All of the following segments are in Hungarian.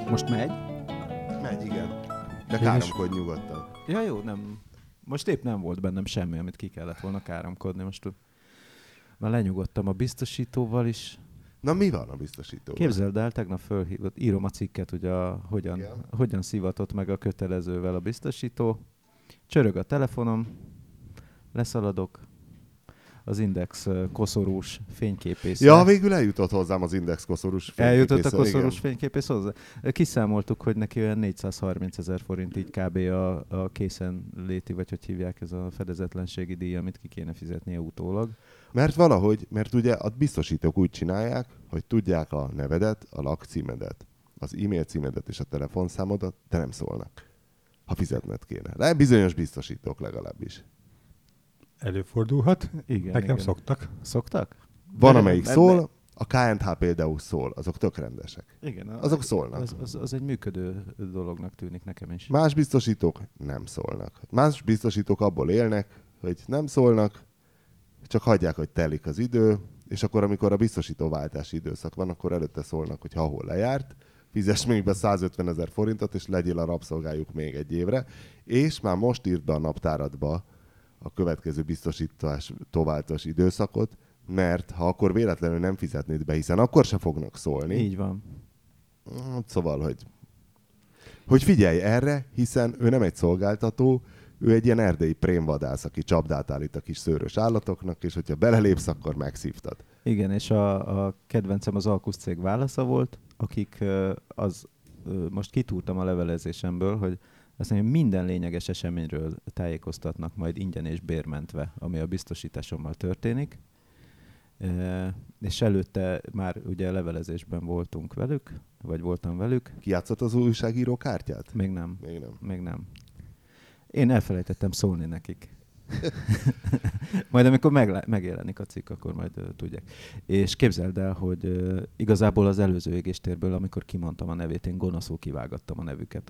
Most megy? Megy, igen. De káromkodj nyugodtan. Ja, jó, nem. Most épp nem volt bennem semmi, amit ki kellett volna káromkodni. Most már lenyugodtam a biztosítóval is. Na mi van a biztosítóval? Képzeld el, tegnap fölhívott, írom a cikket, ugye hogyan szivatott meg a kötelezővel a biztosító. Csörög a telefonom, leszaladok, az Index koszorús fényképészre. Ja, végül eljutott hozzám az Index koszorús fényképészre. Eljutott a koszorús fényképész hozzá. Kiszámoltuk, hogy neki olyan 430 000 forint így kb. A készenléti, vagy hogy hívják, ez a fedezetlenségi díj, amit ki kéne fizetnie utólag. Mert ugye a biztosítók úgy csinálják, hogy tudják a nevedet, a lakcímedet, az e-mail címedet és a telefonszámodat, de nem szólnak, ha fizetned kéne. De bizonyos biztosítók legalábbis. Előfordulhat. Igen, Nekem igen. szoktak. Szoktak? Van, amelyik szól, a KNH például szól, azok tök rendesek. Igen, azok szólnak. Az egy működő dolognak tűnik nekem is. Más biztosítók nem szólnak. Más biztosítók abból élnek, hogy nem szólnak, csak hagyják, hogy telik az idő, és akkor, amikor a biztosítóváltási időszak van, akkor előtte szólnak, hogy hol lejárt, fizess még be 150 000 forintot, és legyél a rabszolgájuk még egy évre, és már most írd be a naptáradba a következő biztosítóváltás időszakot, mert ha akkor véletlenül nem fizetnéd be, hiszen akkor se fognak szólni. Így van. Szóval, hogy figyelj erre, hiszen ő nem egy szolgáltató, ő egy ilyen erdélyi prémvadász, aki csapdát állít a kis szőrös állatoknak, és hogyha belelépsz, akkor megszívtad. Igen, és a kedvencem az Alkusz cég válasza volt, akik most kitúrtam a levelezésemből, hogy azt mondja, minden lényeges eseményről tájékoztatnak majd ingyen és bérmentve, ami a biztosításommal történik. És előtte már ugye levelezésben voltunk velük, vagy voltam velük. Kijátszott az újságíró kártyát? Még nem. Még nem. Én elfelejtettem szólni nekik. Majd amikor megjelenik a cikk, akkor majd tudják. És képzeld el, hogy igazából az előző égéstérből, amikor kimondtam a nevét, én gonoszul kivágattam a nevüket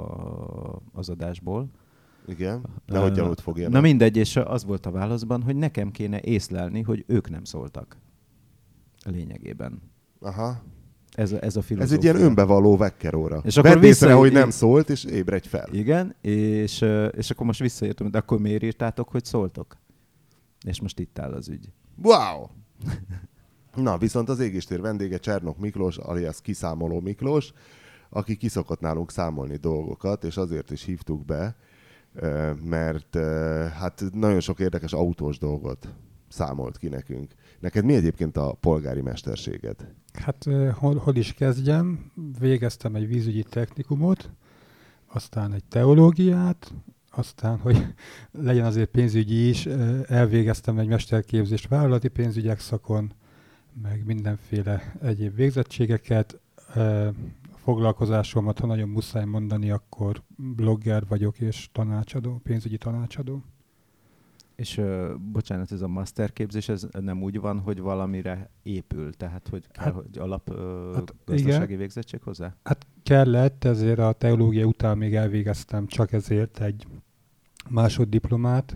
az adásból. Igen, de hogy gyanút fogja. Na mindegy, és az volt a válaszban, hogy nekem kéne észlelni, hogy ők nem szóltak. Lényegében. Aha. Ez a filozófia. Ez egy ilyen önbevalló vekkeróra. És akkor vedd észre, hogy nem szólt, és ébredj fel. Igen, és akkor most visszaértem, de akkor miért írtátok, hogy szóltok? És most itt áll az ügy. Wow! Na, viszont az égéstér vendége Csernok Miklós, alias Kiszámoló Miklós, aki kiszokott nálunk számolni dolgokat, és azért is hívtuk be, mert hát nagyon sok érdekes autós dolgot számolt ki nekünk. Neked mi egyébként a polgári mesterséged? Hát hol is kezdjem? Végeztem egy vízügyi technikumot, aztán egy teológiát, aztán, hogy legyen azért pénzügyi is, elvégeztem egy mesterképzést vállalati pénzügyek szakon, meg mindenféle egyéb végzettségeket. Foglalkozásomat, ha nagyon muszáj mondani, akkor blogger vagyok és tanácsadó, pénzügyi tanácsadó. És bocsánat, ez a masterképzés, ez nem úgy van, hogy valamire épül, tehát hogy kell, hogy gazdasági végzettség hozzá? Hát kellett, ezért a teológia után még elvégeztem csak ezért egy másoddiplomát,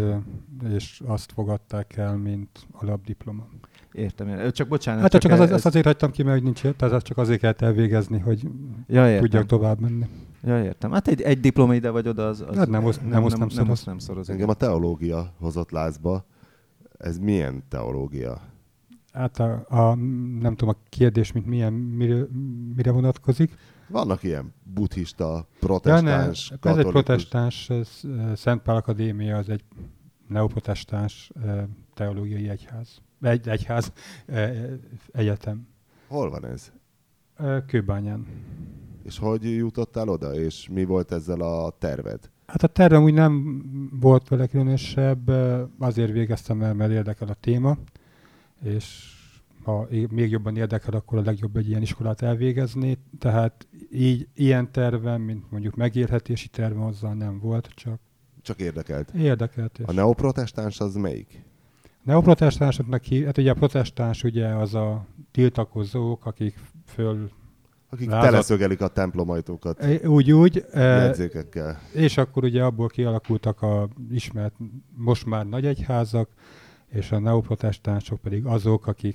és azt fogadták el, mint alapdiploma. Értem. Csak bocsánat. Hát csak azt azért hagytam ki, mert nincs, tehát csak azért kellett elvégezni, hogy tudjak tovább menni. Ja, értem. Hát egy diploma ide vagy oda, az hát nem szoroz. Engem a teológia hozott lázba. Ez milyen teológia? Hát nem tudom, a kérdés, mint mire vonatkozik. Vannak ilyen buddhista, protestáns, katolikus. Ez egy protestáns, Szent Pál Akadémia, az egy neoprotestáns teológiai egyház egyetem. Hol van ez? Kőbányán. És hogy jutottál oda, és mi volt ezzel a terved? Hát a tervem úgy nem volt vele különösebb, azért végeztem el, mert érdekel a téma, és ha még jobban érdekel, akkor a legjobb egy ilyen iskolát elvégezni. Tehát így ilyen tervem, mint mondjuk megélhetési tervem azzal nem volt, csak érdekelt. Érdekelt. A neoprotestáns az melyik? Neoprotestánsoknak hát ugye a protestáns ugye az a tiltakozók, akik teleszögelik a templomajtókat úgy jegyzékekkel. És akkor ugye abból kialakultak a ismert, most már nagy egyházak, és a neoprotestánsok pedig azok, akik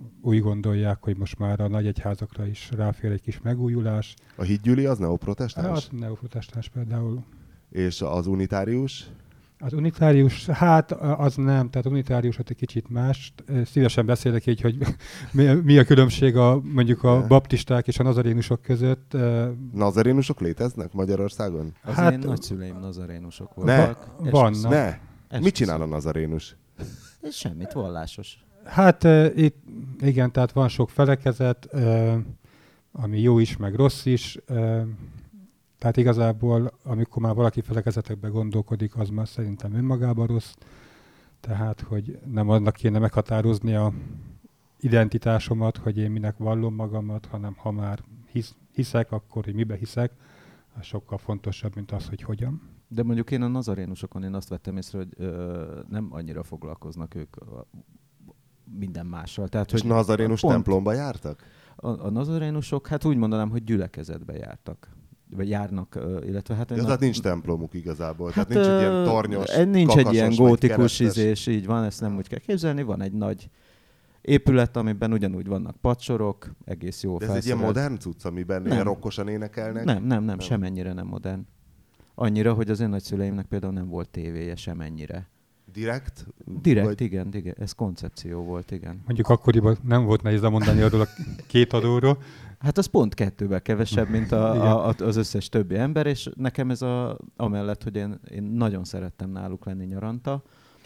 úgy gondolják, hogy most már a nagy egyházakra is ráfér egy kis megújulás. A hitgyüli az neoprotestáns? Az neoprotestáns például. És az unitárius? Az unitárius, hát az nem, tehát unitárius ott egy kicsit más. Szívesen beszélek így, hogy mi a különbség mondjuk a baptisták és a nazarénusok között. Nazarénusok léteznek Magyarországon? Az Hát, én nagyszüleim nazarénusok voltak. Vannak. Ne! Mit csinál a nazarénus? Semmit, vallásos. Hát itt igen, tehát van sok felekezet, ami jó is, meg rossz is. Tehát igazából, amikor már valaki felekezetekbe gondolkodik, az már szerintem önmagában rossz. Tehát, hogy nem annak kéne meghatározni a identitásomat, hogy én minek vallom magamat, hanem ha már hiszek, akkor hogy mibe hiszek, az sokkal fontosabb, mint az, hogy hogyan. De mondjuk én a nazarénusokon én azt vettem észre, hogy nem annyira foglalkoznak ők minden mással. Tehát, és hogy nazarénus templomba jártak? A nazarénusok, hát úgy mondanám, hogy gyülekezetbe jártak. Vagy járnak, illetve hát... Tehát nincs templomuk igazából, hát, tehát nincs egy ilyen tornyos, nincs egy ilyen gótikus keresztes ízés, így van, ezt nem úgy kell képzelni, van egy nagy épület, amiben ugyanúgy vannak padsorok, egész jó felszerelt. Ez egy ilyen modern cucc, amiben ilyen rockosan énekelnek? Nem, semennyire nem modern. Annyira, hogy az én nagyszüleimnek például nem volt tévéje semennyire. Direkt? Direkt, igen, ez koncepció volt, igen. Mondjuk akkoriban nem volt nehéz lemondani arról a két adóról. Hát az pont 2-vel kevesebb, mint az összes többi ember, és nekem ez amellett, hogy én nagyon szerettem náluk lenni nyaranta.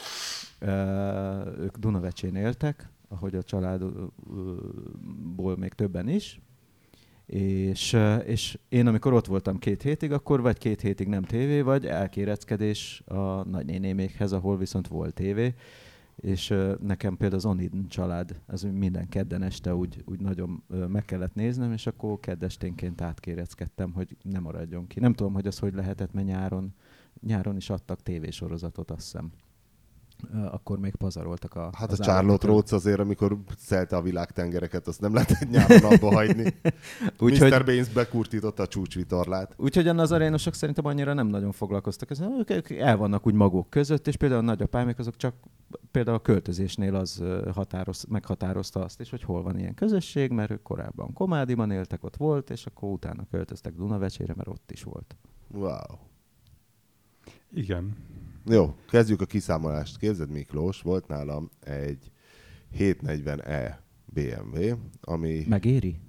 Ők Dunavecsén éltek, ahogy a családból még többen is, és én amikor ott voltam 2 hétig, akkor vagy 2 hétig nem tévé, vagy elkéreckedés a nagynénémékhez, ahol viszont volt tévé, és nekem például az Onid család, az minden kedden este úgy nagyon meg kellett néznem, és akkor keddesténként átkéreckedtem, hogy ne maradjon ki. Nem tudom, hogy az hogy lehetett, mert nyáron is adtak tévésorozatot, azt hiszem. Akkor még pazaroltak Hát a Charlotte Rhodes azért, amikor szelte a világtengereket, azt nem lehetett nyáron abba hagyni. Mr. Baines bekurtította a csúcsvitorlát. Úgyhogy a nazarénusok szerintem annyira nem nagyon foglalkoztak. Ők el vannak úgy maguk között, és például a nagyapámék azok csak például a költözésnél az meghatározta azt is, hogy hol van ilyen közösség, mert ők korábban Komádiban éltek, ott volt, és akkor utána költöztek Dunavecsére, mert ott is volt. Wow. Igen. Jó, kezdjük a kiszámolást. Képzeld, Miklós, volt nálam egy 740e BMW, ami... Megéri?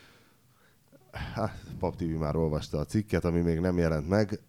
Hát, Pap TV már olvasta a cikket, ami még nem jelent meg.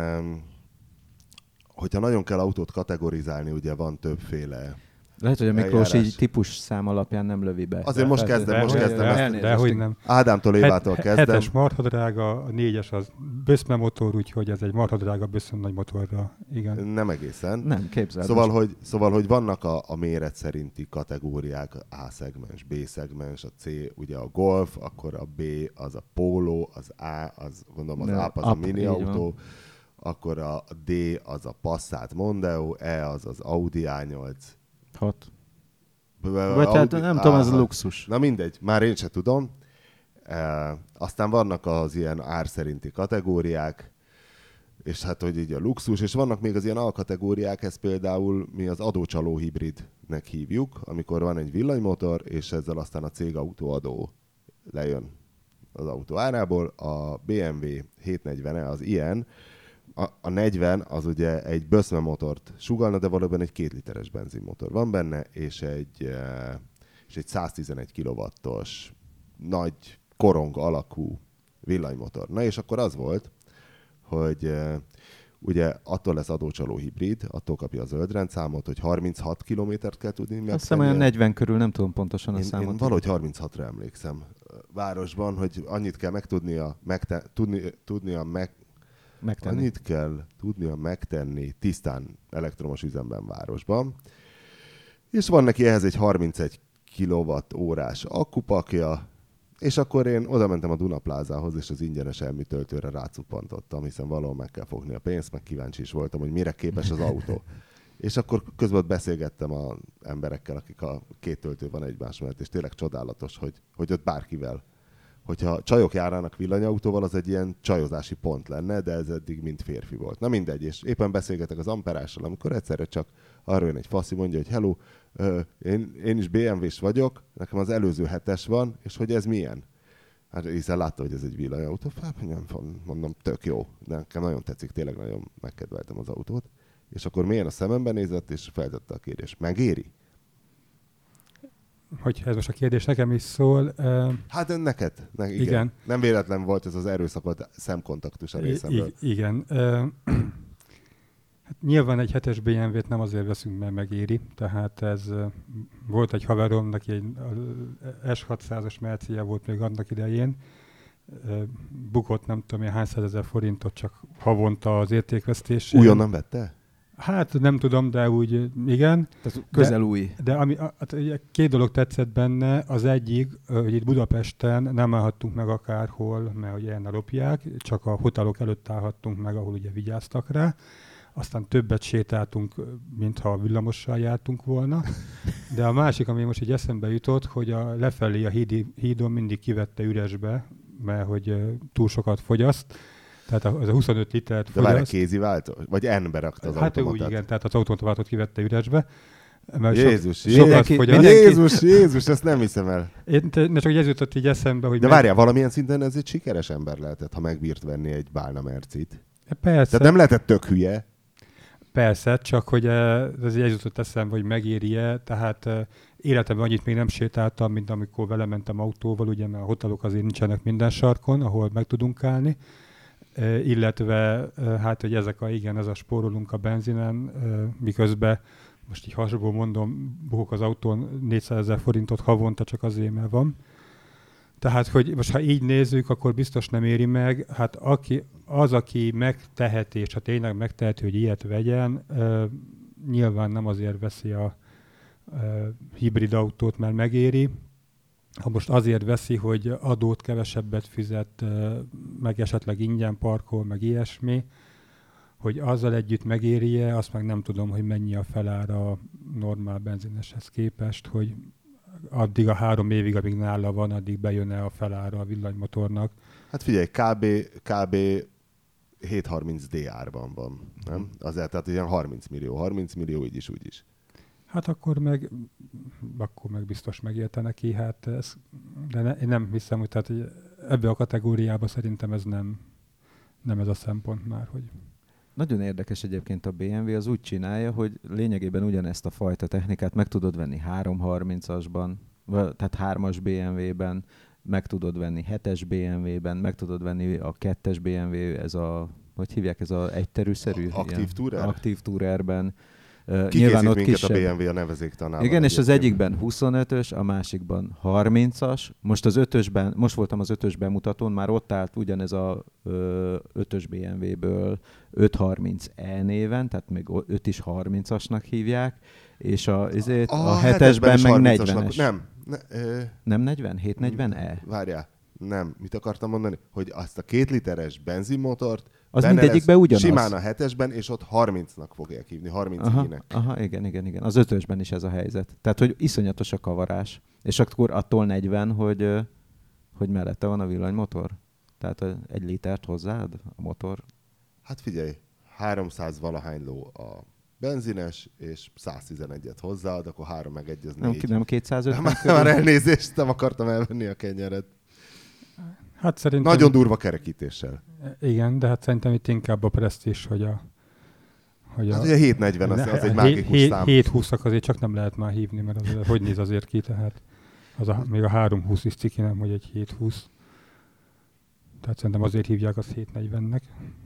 Hogyha nagyon kell autót kategorizálni, ugye van többféle lehet, hogy a Miklós így típus szám alapján nem lövi be. Azért most kezdem. Dehogy nem. Ádámtól Évától kezdem. 7-es marha drága, a 4-es az Böszme motor, úgyhogy ez egy marha drága Böszme nagy motorra. Igen. Nem egészen. Nem, képzeld. Szóval, hogy vannak a méret szerinti kategóriák, A-szegmens, B-szegmens, a C ugye a Golf, akkor a B az a Polo, az A az gondolom az A az a mini autó, akkor a D az a Passat Mondeo, E az az Audi A8. 6. Vagy hát nem tudom, ez a luxus. Na mindegy, már én se tudom. Aztán vannak az ilyen ár szerinti kategóriák, és hát, hogy így a luxus, és vannak még az ilyen alkategóriák, ez például mi az adócsaló hibridnek hívjuk, amikor van egy villanymotor, és ezzel aztán a cégautó adó lejön az autó árából. A BMW 740-e az ilyen, a 40 az ugye egy Böszme motort sugallna, de valóban egy 2 literes benzinmotor van benne, és egy 111 kW-os nagy korong alakú villanymotor. Na és akkor az volt, hogy ugye attól lesz adócsaló hibrid, attól kapja a zöld rendszámot, hogy 36 kilométert kell tudni megtenni. Azt hiszem olyan 40 körül, nem tudom pontosan a számot. Én valahogy 36-ra emlékszem. Városban, hogy annyit kell annyit kell tudnia megtenni tisztán elektromos üzemben városban. És van neki ehhez egy 31 kWh-órás akkupakja, és akkor én oda mentem a Dunaplázához, és az ingyenes elműtöltőre rácuppantottam, hiszen valahol meg kell fogni a pénzt, meg kíváncsi is voltam, hogy mire képes az autó. És akkor közben beszélgettem az emberekkel, akik a 2 töltő van egymás mellett, és tényleg csodálatos, hogy ott bárkivel. Hogyha csajok járnának villanyautóval, az egy ilyen csajozási pont lenne, de ez eddig mind férfi volt. Na mindegy, és éppen beszélgetek az amperással, amikor egyszerre csak arra jön egy faszi, mondja, hogy hello, én is BMW-s vagyok, nekem az előző 7-es van, és hogy ez milyen? Hát hiszen látta, hogy ez egy villanyautó, nem mondom, tök jó, de nekem nagyon tetszik, tényleg nagyon megkedveltem az autót. És akkor mélyen a szemembe nézett, és feltette a kérdést. Megéri? Hogy ez most a kérdés nekem is szól. Hát neked. Igen. Igen. Nem véletlen volt ez az erőszakolt szemkontaktus a részemről. Igen. Hát nyilván egy 7-es BMW-t nem azért veszünk, mert megéri. Tehát ez volt egy haverom, neki egy S600-as Mercia volt még annak idején. Bukott nem tudom hány százezer forintot csak havonta az értékvesztés. Újonnan vette? Hát nem tudom, de úgy igen. Tehát közel új. De ami, két dolog tetszett benne. Az egyik, hogy itt Budapesten nem állhattunk meg akárhol, mert ugye ilyen lopják, csak a hotelok előtt állhattunk meg, ahol ugye vigyáztak rá. Aztán többet sétáltunk, mintha villamossal jártunk volna. De a másik, ami most így eszembe jutott, hogy lefelé a hídon mindig kivette üresbe, mert hogy túl sokat fogyaszt. Tehát az a 25 litert fogyaszt. De várj, kézi váltó? Vagy N-be rakta az automatát? Hát úgy, igen, tehát az automatát kivette üresbe. Jézus, Jézus, ezt nem hiszem el. Ne csak ez jutott így eszembe, hogy... De várjál, valamilyen szinten ez egy sikeres ember lehetett, ha megbírt venni egy bálna mercit. Persze. Tehát nem lehetett tök hülye. Persze, csak hogy ez így jutott eszembe, hogy megéri-e, tehát életemben annyit még nem sétáltam, mint amikor vele mentem autóval, ugye, mert a hotelok azért nincsenek minden sarkon, ahol meg tudunk állni. Illetve hát, hogy ez a spórolunk a benzinen, miközben most így hasonló mondom, bukok az autón 400 000 forintot havonta csak azért, mert van. Tehát, hogy most ha így nézzük, akkor biztos nem éri meg. Hát aki megteheti, és ha tényleg megteheti, hogy ilyet vegyen, nyilván nem azért veszi a hibrid autót, mert megéri. Ha most azért veszi, hogy adót kevesebbet fizet, meg esetleg ingyen parkol, meg ilyesmi, hogy azzal együtt megéri-e, azt meg nem tudom, hogy mennyi a felára a normál benzineshez képest, hogy addig a 3 évig, amíg nála van, addig bejön-e a felára a villanymotornak. Hát figyelj, kb. 730 D árban van, nem? Azért, tehát ilyen 30 millió így is, úgy is. Hát akkor meg biztos megélte neki, hát én nem hiszem, hogy tehát, hogy ebbe a kategóriába szerintem ez nem ez a szempont már, hogy... Nagyon érdekes egyébként a BMW, az úgy csinálja, hogy lényegében ugyanezt a fajta technikát meg tudod venni 330-asban, tehát 3-as BMW-ben, meg tudod venni 7-es BMW-ben, meg tudod venni a 2-es BMW, ez a, hogy hívják, ez a egyterűszerű? Aktív Tourer? Aktív Tourerben. Nyilván ott minket kisebb. A BMW a nevezéktanában. Igen, és az egyikben 25-ös, a másikban 30-as. Most voltam az 5-ös bemutatón, már ott állt ugyanez a 5-ös BMW-ből 530e néven, tehát még 5 is 30-asnak hívják, és a 7-esben meg 40-es. Nem 40? 740e? Várjál, nem. Mit akartam mondani? Hogy azt a 2 literes benzinmotort az mindegyikben ugyanaz. Simán a 7-esben, és ott 30-nak fogják hívni, 30-nek. Aha, igen. Az 5-ösben is ez a helyzet. Tehát, hogy iszonyatos a kavarás. És akkor attól 40, hogy mellette van a villanymotor? Tehát 1 litert hozzáad a motor? Hát figyelj, 300 valahány ló a benzines, és 111-et hozzáad, akkor 3 meg 1 az 4. Nem 250? Már elnézést, nem akartam elvenni a kenyeret. Hát szerintem... Nagyon durva kerekítéssel. Igen, de hát szerintem itt inkább a presztízs, hogy a... Hát ugye 740 az egy mágikus szám. 720-ak azért csak nem lehet már hívni, mert azért, hogy néz azért ki, tehát még a 320 is ciki, nem, hogy egy 720. Tehát szerintem azért hívják azt 740-nek.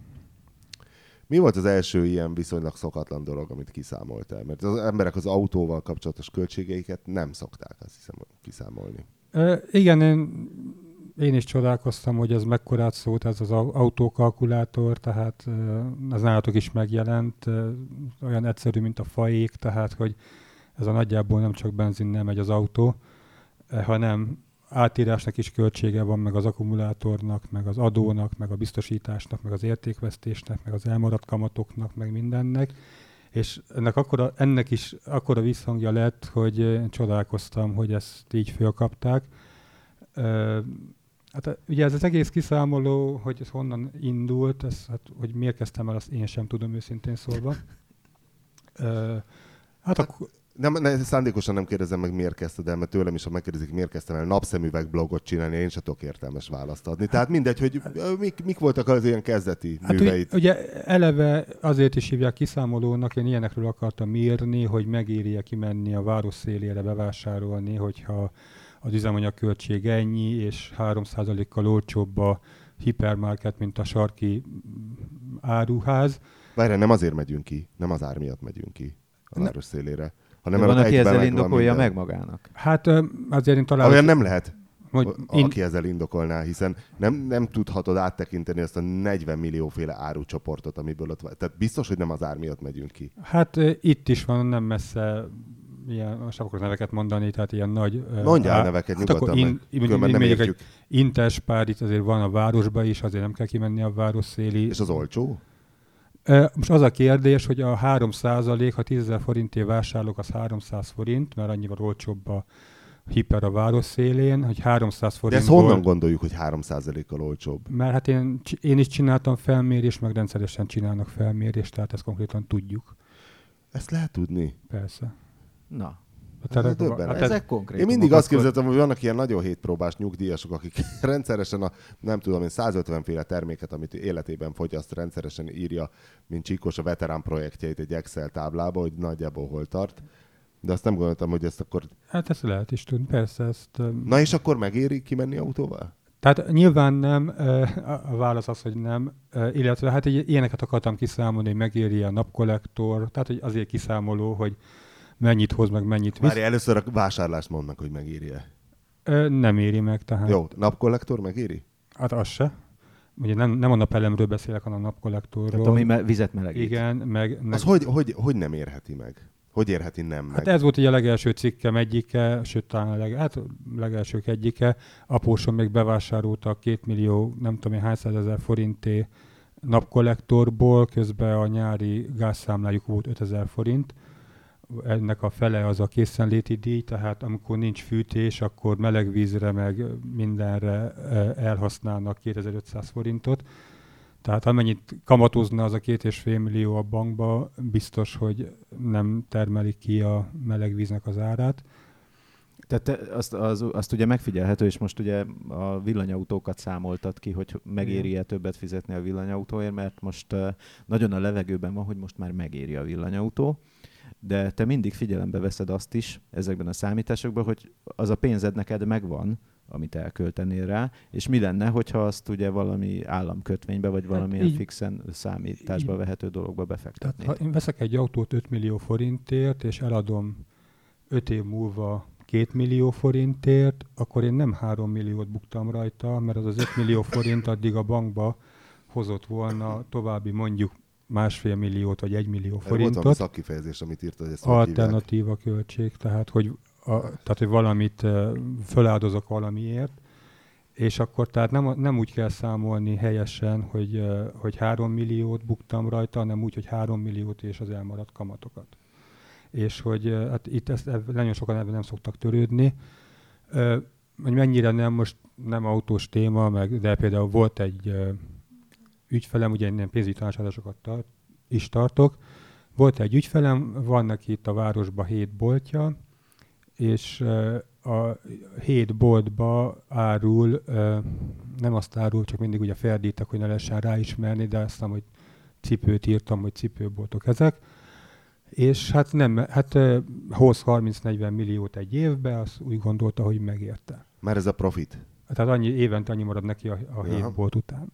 Mi volt az első ilyen viszonylag szokatlan dolog, amit kiszámoltál? Mert az emberek az autóval kapcsolatos költségeiket nem szokták, azt hiszem, kiszámolni. Igen, én is csodálkoztam, hogy ez mekkorát szólt, ez az autókalkulátor, tehát az nálatok is megjelent, olyan egyszerű, mint a faék, tehát hogy ez a nagyjából nem csak benzinnel megy az autó, hanem átírásnak is költsége van, meg az akkumulátornak, meg az adónak, meg a biztosításnak, meg az értékvesztésnek, meg az elmaradt kamatoknak, meg mindennek. És ennek is akkora visszhangja lett, hogy én csodálkoztam, hogy ezt így fölkapták. Hát ugye ez az egész kiszámoló, hogy ez honnan indult, hogy miért kezdtem el, azt én sem tudom őszintén szólva. Nem, szándékosan nem kérdezem meg, miért kezdted el, mert tőlem is, ha megkérdezik, miért kezdtem el napszemüveg blogot csinálni, én sem tudok értelmes választ adni. Tehát mindegy, hogy mik voltak az ilyen kezdeti műveit. Ugye eleve azért is hívják kiszámolónak, én ilyenekről akartam írni, hogy megéri-e kimenni a város szélére bevásárolni, hogyha az üzemanyagköltség ennyi, és 3%-kal olcsóbb a hipermarket, mint a sarki áruház. Várjál, nem azért megyünk ki, nem az ár miatt megyünk ki a város szélére. Hanem van, aki ezzel indokolja meg magának. Hát azért én talán... Olyan nem lehet, aki ezzel indokolná, hiszen nem tudhatod áttekinteni azt a 40 millióféle árucsoportot, amiből ott van. Tehát biztos, hogy nem az ár miatt megyünk ki. Hát itt is van, nem messze, ilyen, most akarok neveket mondani, tehát ilyen nagy... Mondjál neveket nyugodtan, különben nem értjük. Interspár itt azért van a városban is, azért nem kell kimenni a város széli. És az olcsó? Most az a kérdés, hogy a 3%, ha 10 000 forintért vásárolok, az 300 forint, mert annyival olcsóbb a hiper a város szélén, hogy 300 forintból... De ezt honnan gondoljuk, hogy 3%-kal olcsóbb? Mert hát én is csináltam felmérést, meg rendszeresen csinálnak felmérést, tehát ezt konkrétan tudjuk. Ezt lehet tudni? Persze. Na. Ezek konkrét. Én mindig azt képzeltem, hogy vannak ilyen nagyon hétpróbás nyugdíjasok, akik rendszeresen nem tudom én, 150 féle terméket, amit életében fogyaszt, rendszeresen írja, mint Csíkos a veterán projektjeit egy Excel táblába, hogy nagyjából hol tart. De azt nem gondoltam, hogy ezt akkor... Hát ezt lehet is tudni, persze. Ezt, Na és akkor megéri kimenni autóval? Tehát nyilván nem, a válasz az, hogy nem, illetve hát ilyeneket akartam kiszámolni, hogy megéri a napkollektor, tehát hogy azért kiszámoló, hogy mennyit hoz, meg mennyit visz. Várj, először a vásárlást mondd meg, hogy megéri-e. Nem éri meg, tehát... Jó, napkollektor megéri? Hát az se. Ugye nem a napelemről beszélek, hanem a napkollektorról. Tehát ami vizet melegít. Igen, meg... Az hogy nem érheti meg? Hogy érheti nem meg? Hát ez volt ugye a legelső cikkem egyike, sőt talán legelsők egyike. Apósom még bevásárolta 2 millió, nem tudom én hány 100 000 forinté napkollektorból, közben a nyári gázszámlájuk volt 5000 forint. Ennek a fele az a készenléti díj, tehát amikor nincs fűtés, akkor meleg vízre meg mindenre elhasználnak 2500 forintot. Tehát amennyit kamatozna az a 2,5 millió a bankba, biztos, hogy nem termelik ki a meleg víznek az árát. Tehát azt ugye megfigyelhető, és most ugye a villanyautókat számoltad ki, hogy megéri-e többet fizetni a villanyautóért, mert most nagyon a levegőben van, hogy most már megéri a villanyautó. De te mindig figyelembe veszed azt is ezekben a számításokban, hogy az a pénzed neked megvan, amit elköltenél rá, és mi lenne, hogyha azt ugye valami államkötvénybe, vagy valamilyen fixen számításba vehető dologba befektetnéd. Tehát ha én veszek egy autót 5 millió forintért, és eladom 5 év múlva 2 millió forintért, akkor én nem 3 milliót buktam rajta, mert az 5 millió forint addig a bankba hozott volna további mondjuk 1,5 milliót vagy 1 millió forintot. Volt valami szakkifejezés, amit írtad, hogy ezt alternatíva költség, tehát hogy valamit föláldozok valamiért, és akkor tehát nem úgy kell számolni helyesen, hogy 3 milliót buktam rajta, hanem úgy, hogy 3 milliót és az elmaradt kamatokat. És hogy hát itt nagyon sokan ebben nem szoktak törődni, hogy mennyire nem autós téma, de például volt egy ügyfelem, ugye én pénzügyi tanácsadásokat is tartok, volt egy ügyfelem, vannak itt a városban 7 boltja, és a 7 boltba árul, nem azt árul, csak mindig ugye ferdítek, hogy ne lehessen ráismerni, de azt hiszem, hogy cipőt írtam, hogy cipőboltok ezek. És hát hoz 30-40 milliót egy évbe, azt úgy gondolta, hogy megérte. Már ez a profit? Tehát évente annyi marad neki a 7 bolt után.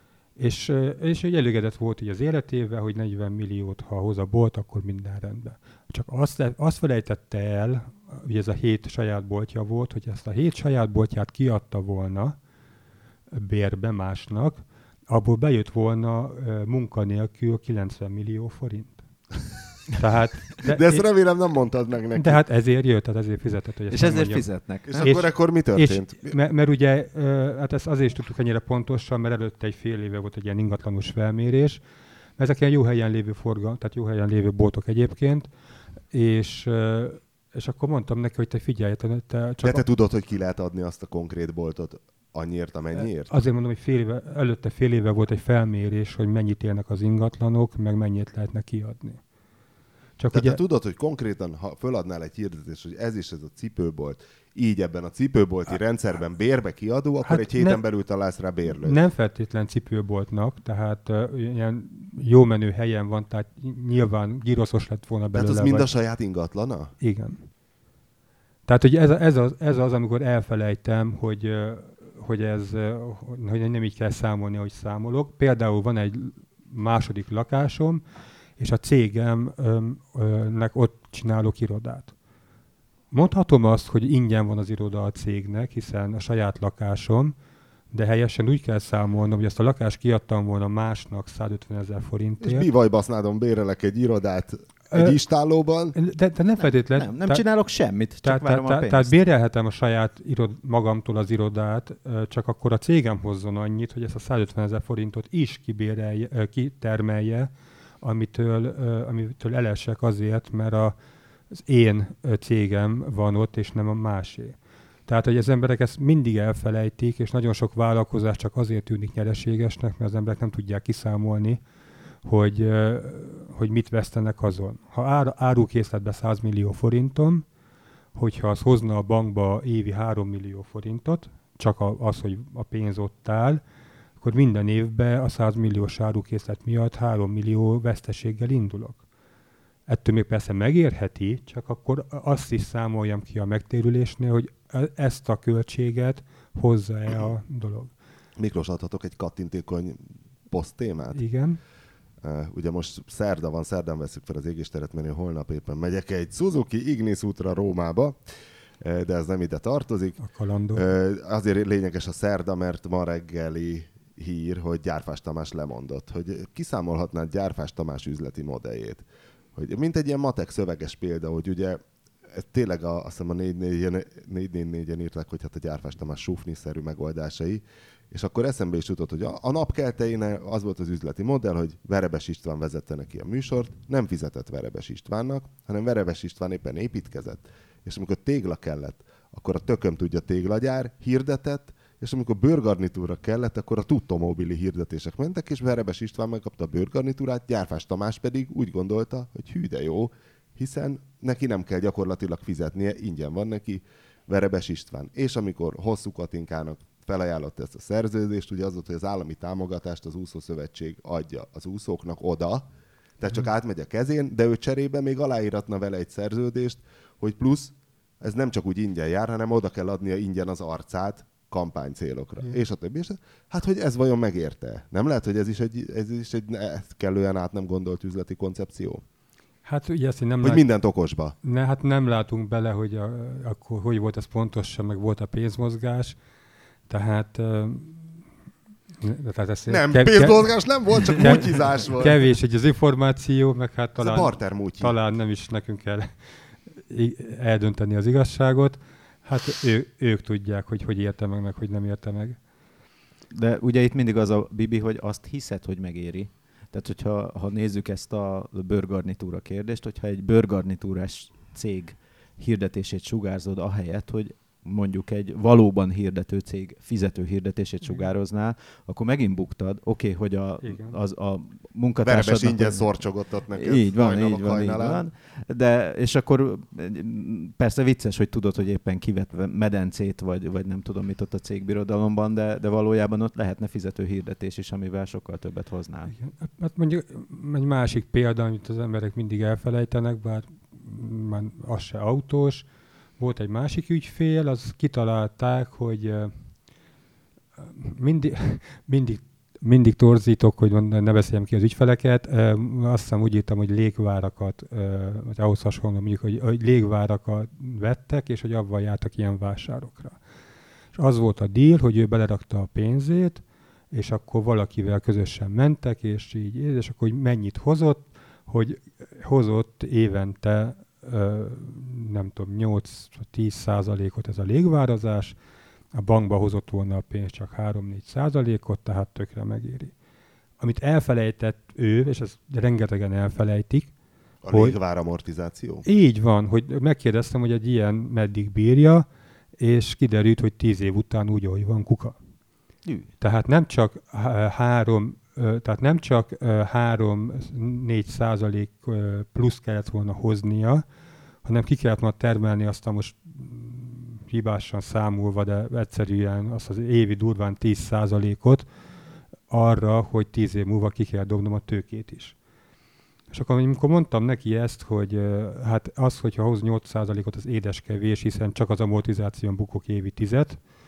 És egy elégedett volt így az életével, hogy 40 milliót, ha hoz a bolt, akkor minden rendben. Csak azt felejtette el, hogy ez a 7 saját boltja volt, hogy ezt a 7 saját boltját kiadta volna bérbe másnak, abból bejött volna munkanélkül 90 millió forint. Tehát, de ezt remélem nem mondtad meg neki. De hát ezért jött, tehát ezért fizetett. Hogy és ezért fizetnek. És akkor mi történt? Mert ugye, hát ezt azért is tudtuk ennyire pontosan, mert előtte egy fél éve volt egy ilyen ingatlanos felmérés. Ezek ilyen jó helyen lévő tehát jó helyen lévő boltok egyébként, és akkor mondtam neki, hogy te figyelj, te csak... De te tudod, hogy ki lehet adni azt a konkrét boltot annyiért, amennyiért? Azért mondom, hogy előtte fél éve volt egy felmérés, hogy mennyit élnek az ingatlanok, meg mennyit lehetne kiadni. Csak Tehát ugye... te tudod, hogy konkrétan, ha föladnál egy hirdetést, hogy ez is ez a cipőbolt, így ebben a cipőbolti rendszerben bérbe kiadó, akkor egy héten belül találsz rá bérlőt. Nem feltétlen cipőboltnak, tehát ilyen jó menő helyen van, tehát nyilván gyroszos lett volna belőle. Tehát az mind a saját ingatlana? Igen. Tehát, hogy ez az, amikor elfelejtem, hogy nem így kell számolni, ahogy számolok. Például van egy második lakásom, és a cégemnek ott csinálok irodát. Mondhatom azt, hogy ingyen van az iroda a cégnek, hiszen a saját lakásom, de helyesen úgy kell számolnom, hogy ezt a lakást kiadtam volna másnak 150 000 forintért. És bivajbasznádon bérelek egy irodát egy istállóban. De nem feltétlen. Nem csinálok semmit, csak várom a pénzt. Tehát bérelhetem a saját magamtól az irodát, csak akkor a cégem hozzon annyit, hogy ezt a 150 000 forintot is kitermelje, amitől elesek azért, mert az én cégem van ott, és nem a másé. Tehát, hogy az emberek ezt mindig elfelejtik, és nagyon sok vállalkozás csak azért tűnik nyereségesnek, mert az emberek nem tudják kiszámolni, hogy mit vesztenek azon. Ha árukészletbe 100 millió forintom, hogyha az hozna a bankba évi 3 millió forintot, csak az, hogy a pénz ott áll, akkor minden évben a 100 milliós árukészlet miatt 3 millió veszteséggel indulok. Ettől még persze megérheti, csak akkor azt is számoljam ki a megtérülésnél, hogy ezt a költséget hozza-e a dolog. Miklós, adhatok egy kattintékony poszttémát? Igen. Ugye most szerda van, szerdán veszük fel az égésteret, mert holnap éppen megyek egy Suzuki Ignis útra Rómába, de ez nem ide tartozik. A kalandor. Azért lényeges a szerda, mert ma reggeli hír, hogy Gyárfás Tamás lemondott, hogy kiszámolhatnád Gyárfás Tamás üzleti modelljét. Hogy, mint egy ilyen matek szöveges példa, hogy ugye tényleg azt hiszem a 444-en írták, hogy hát a Gyárfás Tamás sufni-szerű megoldásai, és akkor eszembe is jutott, hogy a napkeltein az volt az üzleti modell, hogy Verebes István vezette neki a műsort, nem fizetett Verebes Istvánnak, hanem Verebes István éppen építkezett, és amikor tégla kellett, akkor a Tököm tudja téglagyár hirdetett, és amikor bőrgarnitúra kellett, akkor a Tuttomobili hirdetések mentek, és Verebes István megkapta a bőrgarnitúrát, Gyárfás Tamás pedig úgy gondolta, hogy hű de jó, hiszen neki nem kell gyakorlatilag fizetnie, ingyen van neki Verebes István. És amikor Hosszú Katinkának felajánlott ezt a szerződést, ugye az volt, hogy az állami támogatást az úszószövetség adja az úszóknak oda, tehát csak átmegy a kezén, de ő cserébe még aláíratna vele egy szerződést, hogy plusz ez nem csak úgy ingyen jár, hanem oda kell adnia ingyen az arcát kampány célokra. És a többi. Hát, hogy ez vajon megérte? Nem lehet, hogy ez is egy kellően át nem gondolt üzleti koncepció? Hát ugye ezt nem mindent okosba. Hát nem látunk bele, hogy akkor hogy volt ez pontosan, meg volt a pénzmozgás. Tehát pénzmozgás nem volt, csak mútyizás volt. Kevés egy az információ, meg hát talán nem is nekünk kell eldönteni az igazságot. Hát ők tudják, hogy érte meg, hogy nem érte meg. De ugye itt mindig az a Bibi, hogy azt hiszed, hogy megéri. Tehát, hogyha nézzük ezt a bőrgarnitúra kérdést, hogyha egy bőrgarnitúrás cég hirdetését sugárzod ahelyett, hogy mondjuk egy valóban hirdető cég fizető hirdetését sugároznál, akkor megint buktad, hogy a munkatársadnak... Verebes ingyen szorcsogottat neked. Így van. De, és akkor persze vicces, hogy tudod, hogy éppen kivett medencét, vagy nem tudom mit ott a cégbirodalomban, de valójában ott lehetne fizető hirdetés is, amivel sokkal többet hoznál. Igen. Hát mondjuk egy másik példa, amit az emberek mindig elfelejtenek, bár már az se autós. Volt egy másik ügyfél, az kitalálták, hogy mindig torzítok, hogy ne beszéljem ki az ügyfeleket. Azt hiszem úgy írtam, hogy légvárakat, vagy ahhoz hasonló, mondjuk, hogy légvárakat vettek, és hogy avval jártak ilyen vásárokra. És az volt a deal, hogy ő belerakta a pénzét, és akkor valakivel közösen mentek, és akkor hogy mennyit hozott, hogy hozott évente nem tudom, 8-10%-ot ez a légvárazás, a bankba hozott volna a pénz csak 3-4%-ot, tehát tökre megéri. Amit elfelejtett ő, és ezt rengetegen elfelejtik. A légváramortizáció? Így van, hogy megkérdeztem, hogy egy ilyen meddig bírja, és kiderült, hogy 10 év után úgy, ahogy van kuka. Tehát nem csak 3 tehát nem csak 3-4% plusz kellett volna hoznia, hanem ki kellett volna termelni azt a most hibásan számolva, de egyszerűen azt az évi durván 10%-ot arra, hogy 10 év múlva ki kell dobnom a tőkét is. És akkor amikor mondtam neki ezt, hogy hát az, hogyha hoz 8%-ot, az édes kevés, hiszen csak az amortizáción bukok évi 10-et,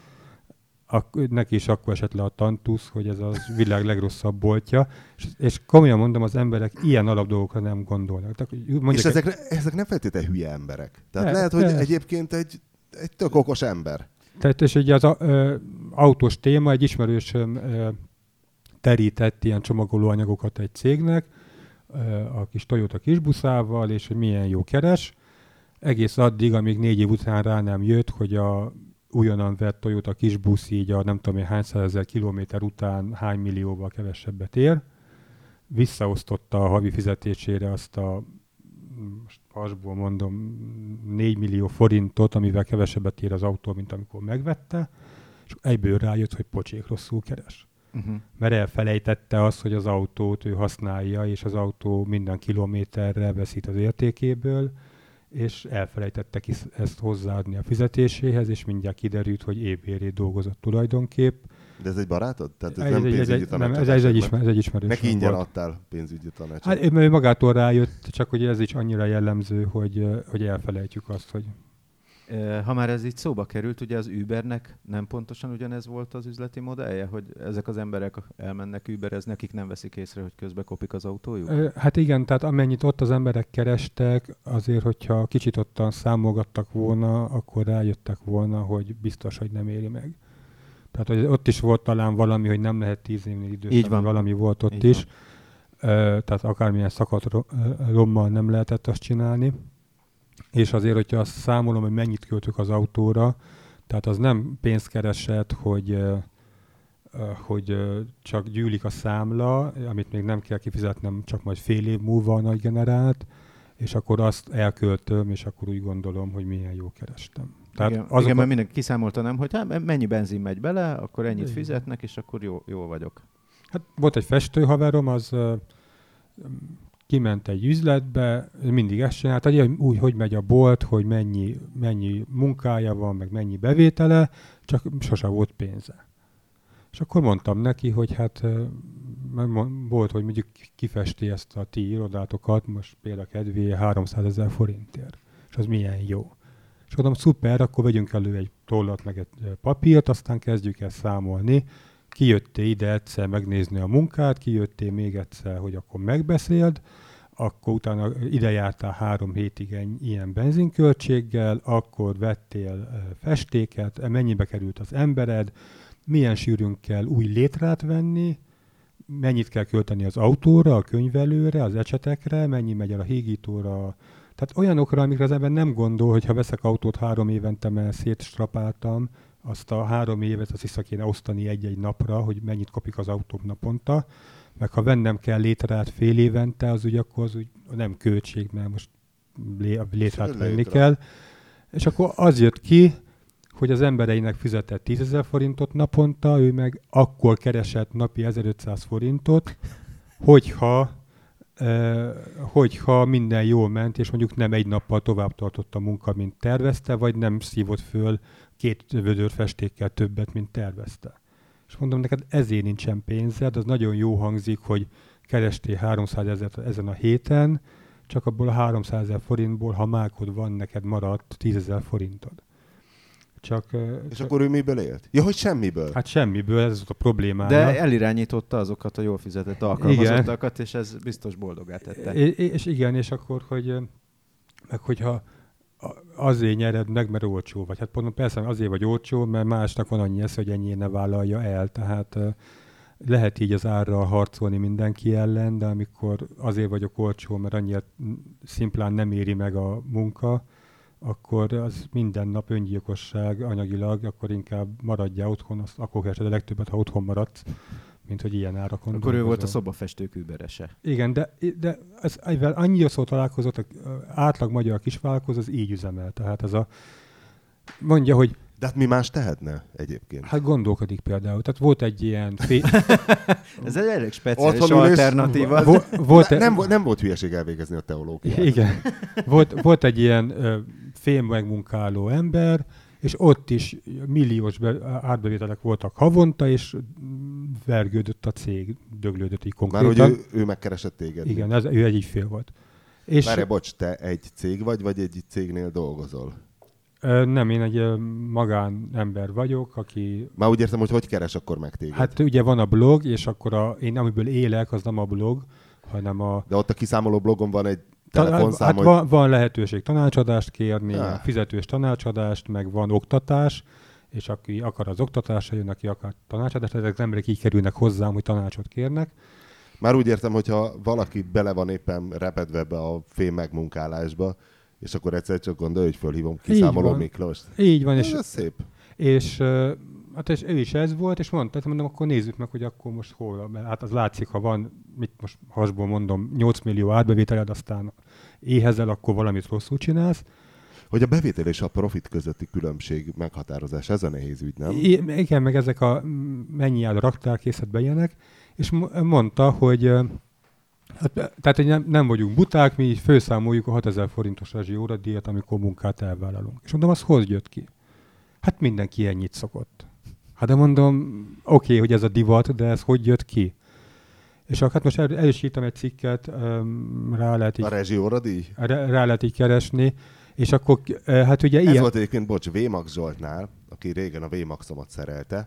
neki is akkor esett le a tantusz, hogy ez a világ legrosszabb boltja, és komolyan mondom, az emberek ilyen alapdolgokra nem gondolnak. És ezek nem feltétlenül hülye emberek. Tehát lehet, hogy egyébként egy tök okos ember. Tehát és ugye az autós téma, egy ismerősöm terített ilyen csomagolóanyagokat egy cégnek, a kis Toyota kisbuszával, és hogy milyen jó keres. Egész addig, amíg 4 év után rá nem jött, hogy a újonnan vett Toyota kisbusz így a nem tudom én hány 100 000 kilométer után hány millióval kevesebbet ér. Visszaosztotta a havi fizetésére azt a, most hasból mondom, 4 millió forintot, amivel kevesebbet ér az autó, mint amikor megvette, és egyből rájött, hogy pocsék, rosszul keres. Mert elfelejtette azt, hogy az autót ő használja, és az autó minden kilométerre veszít az értékéből, és elfelejtette ezt hozzáadni a fizetéséhez, és mindjárt kiderült, hogy évvérét dolgozott tulajdonképp. De ez egy barátod? Tehát ez nem pénzügyi tanács? Ez egy ismerős. Neki ingyen adtál pénzügyi tanácsot? Hát ő magától rájött, csak hogy ez is annyira jellemző, hogy elfelejtjük azt, hogy... Ha már ez így szóba került, ugye az Ubernek nem pontosan ugyanez volt az üzleti modellje, hogy ezek az emberek elmennek Uberezni, akik nem veszik észre, hogy közbe kopik az autójuk? Hát igen, tehát amennyit ott az emberek kerestek, azért, hogyha kicsit ottan számolgattak volna, akkor rájöttek volna, hogy biztos, hogy nem éri meg. Tehát hogy ott is volt talán valami, hogy nem lehet 10 évnél időszakban, valami volt ott így is. Tehát akármilyen szakadt rommal nem lehetett azt csinálni. És azért, hogyha azt számolom, hogy mennyit költök az autóra, tehát az nem pénzkereset, hogy csak gyűlik a számla, amit még nem kell kifizetnem, csak majd fél év múlva a nagy generált, és akkor azt elköltöm, és akkor úgy gondolom, hogy milyen jó kerestem. Tehát igen, mert mindenki kiszámolta, nem, hogy hát mennyi benzin megy bele, akkor ennyit fizetnek, és akkor jó vagyok. Hát volt egy festőhaverom, az kiment egy üzletbe, mindig ezt csinálta, úgy, hogy megy a bolt, hogy mennyi munkája van, meg mennyi bevétele, csak sose volt pénze. És akkor mondtam neki, hogy hát volt, hogy mondjuk kifesti ezt a ti irodátokat, most például kedvéért 300 000 forintért. És az milyen jó. És mondom, szuper, akkor vegyünk elő egy tollat, meg egy papírt, aztán kezdjük el számolni. Kijöttél ide egyszer megnézni a munkát, kijöttél még egyszer, hogy akkor megbeszéld, akkor utána ide jártál 3 hétig ilyen benzinköltséggel, akkor vettél festéket, mennyibe került az embered, milyen sűrűn kell új létrát venni, mennyit kell költeni az autóra, a könyvelőre, az ecsetekre, mennyi megy el a hígítóra. Tehát olyanokra, amikre az ember nem gondol, hogy ha veszek autót 3 évente, mert szétstrapáltam, azt a 3 évet azt vissza kéne osztani egy-egy napra, hogy mennyit kopik az autóm naponta. Meg ha vennem kell létrát fél évente, az úgy akkor az úgy nem költség, mert most létrát venni kell. És akkor az jött ki, hogy az embereinek fizetett 10 000 forintot naponta, ő meg akkor keresett napi 1500 forintot, hogyha minden jól ment, és mondjuk nem egy nappal tovább tartott a munka, mint tervezte, vagy nem szívott föl 2 vödör festékkel többet, mint tervezte. És mondom, neked ezért nincsen pénzed, az nagyon jó hangzik, hogy kerestél 300 000 ezen a héten, csak abból a 300 000 forintból, ha mákod van, neked maradt 10 000 forintod. És akkor ő miből élt? Ja, hogy semmiből? Hát semmiből, ez volt a problémája. De elirányította azokat a jól fizetett alkalmazottakat, és ez biztos boldogá tette. És igen, és akkor, hogyha azért nyered meg, mert olcsó vagy. Hát mondom, persze azért vagy olcsó, mert másnak van annyi esze, hogy ennyi ne vállalja el. Tehát lehet így az árral harcolni mindenki ellen, de amikor azért vagyok olcsó, mert annyira szimplán nem éri meg a munka, akkor az minden nap öngyilkosság anyagilag, akkor inkább maradjál otthon, akkor keresed a legtöbbet, ha otthon maradsz, mint hogy ilyen árakon. Akkor ő volt a szobafestők überese. Igen, de ezzel annyira szó találkozott, átlag magyar kisvállalkozó, az így üzemel. Tehát mondja, hogy De hát mi más tehetne egyébként? Hát gondolkodik például. Tehát volt egy ilyen... Ez egy elég speciális Otthon ülés- alternatíva. Nem volt hülyeség elvégezni a teológiát. Igen. Volt egy ilyen fém megmunkáló ember, és ott is milliós árbevételek voltak havonta, és vergődött a cég, döglődött így konkrétan. Már hogy ő megkeresett téged. Igen, ő egy ügyfél volt. És Várj, bocs, te egy cég vagy egy cégnél dolgozol? nem, én egy magánember vagyok, aki... Már úgy értem, hogy keres akkor meg téged. Hát ugye van a blog, és akkor én amiből élek, az nem a blog, hanem a... De ott a kiszámoló blogon van egy telefonszám, Hát van lehetőség tanácsadást kérni, fizetős tanácsadást, meg van oktatás, és aki akar az oktatásra jön, aki akar tanácsadást, ezek az emberek így kerülnek hozzám, hogy tanácsot kérnek. Már úgy értem, hogyha valaki bele van éppen repedve ebbe a fém megmunkálásba, és akkor egyszer csak gondolja, hogy fölhívom kiszámoló Miklóst. Így van. Ez szép. És ő is ez volt, és mondtam, akkor nézzük meg, hogy akkor most hol. Mert hát az látszik, ha van, most hasból mondom, 8 millió árbevételed, aztán éhezel, akkor valamit rosszul csinálsz. Hogy a bevétel és a profit közötti különbség meghatározás, ez a nehéz ügy, nem? Igen, meg ezek a mennyi áll a raktárkészletbe ilyenek, és mondta, hogy tehát hogy nem vagyunk buták, mi főszámoljuk a 6000 forintos rezsióradíjat, amikor munkát elvállalunk. És mondom, az hogy jött ki? Hát mindenki ennyit szokott. Hát de mondom, oké, hogy ez a divat, de ez hogy jött ki? És hát most el is írtam egy cikket, rá lehet így keresni, és akkor hát ugye Ez volt egyébként, bocs, Vémax Zsoltnál, aki régen a Vémaxomat szerelte,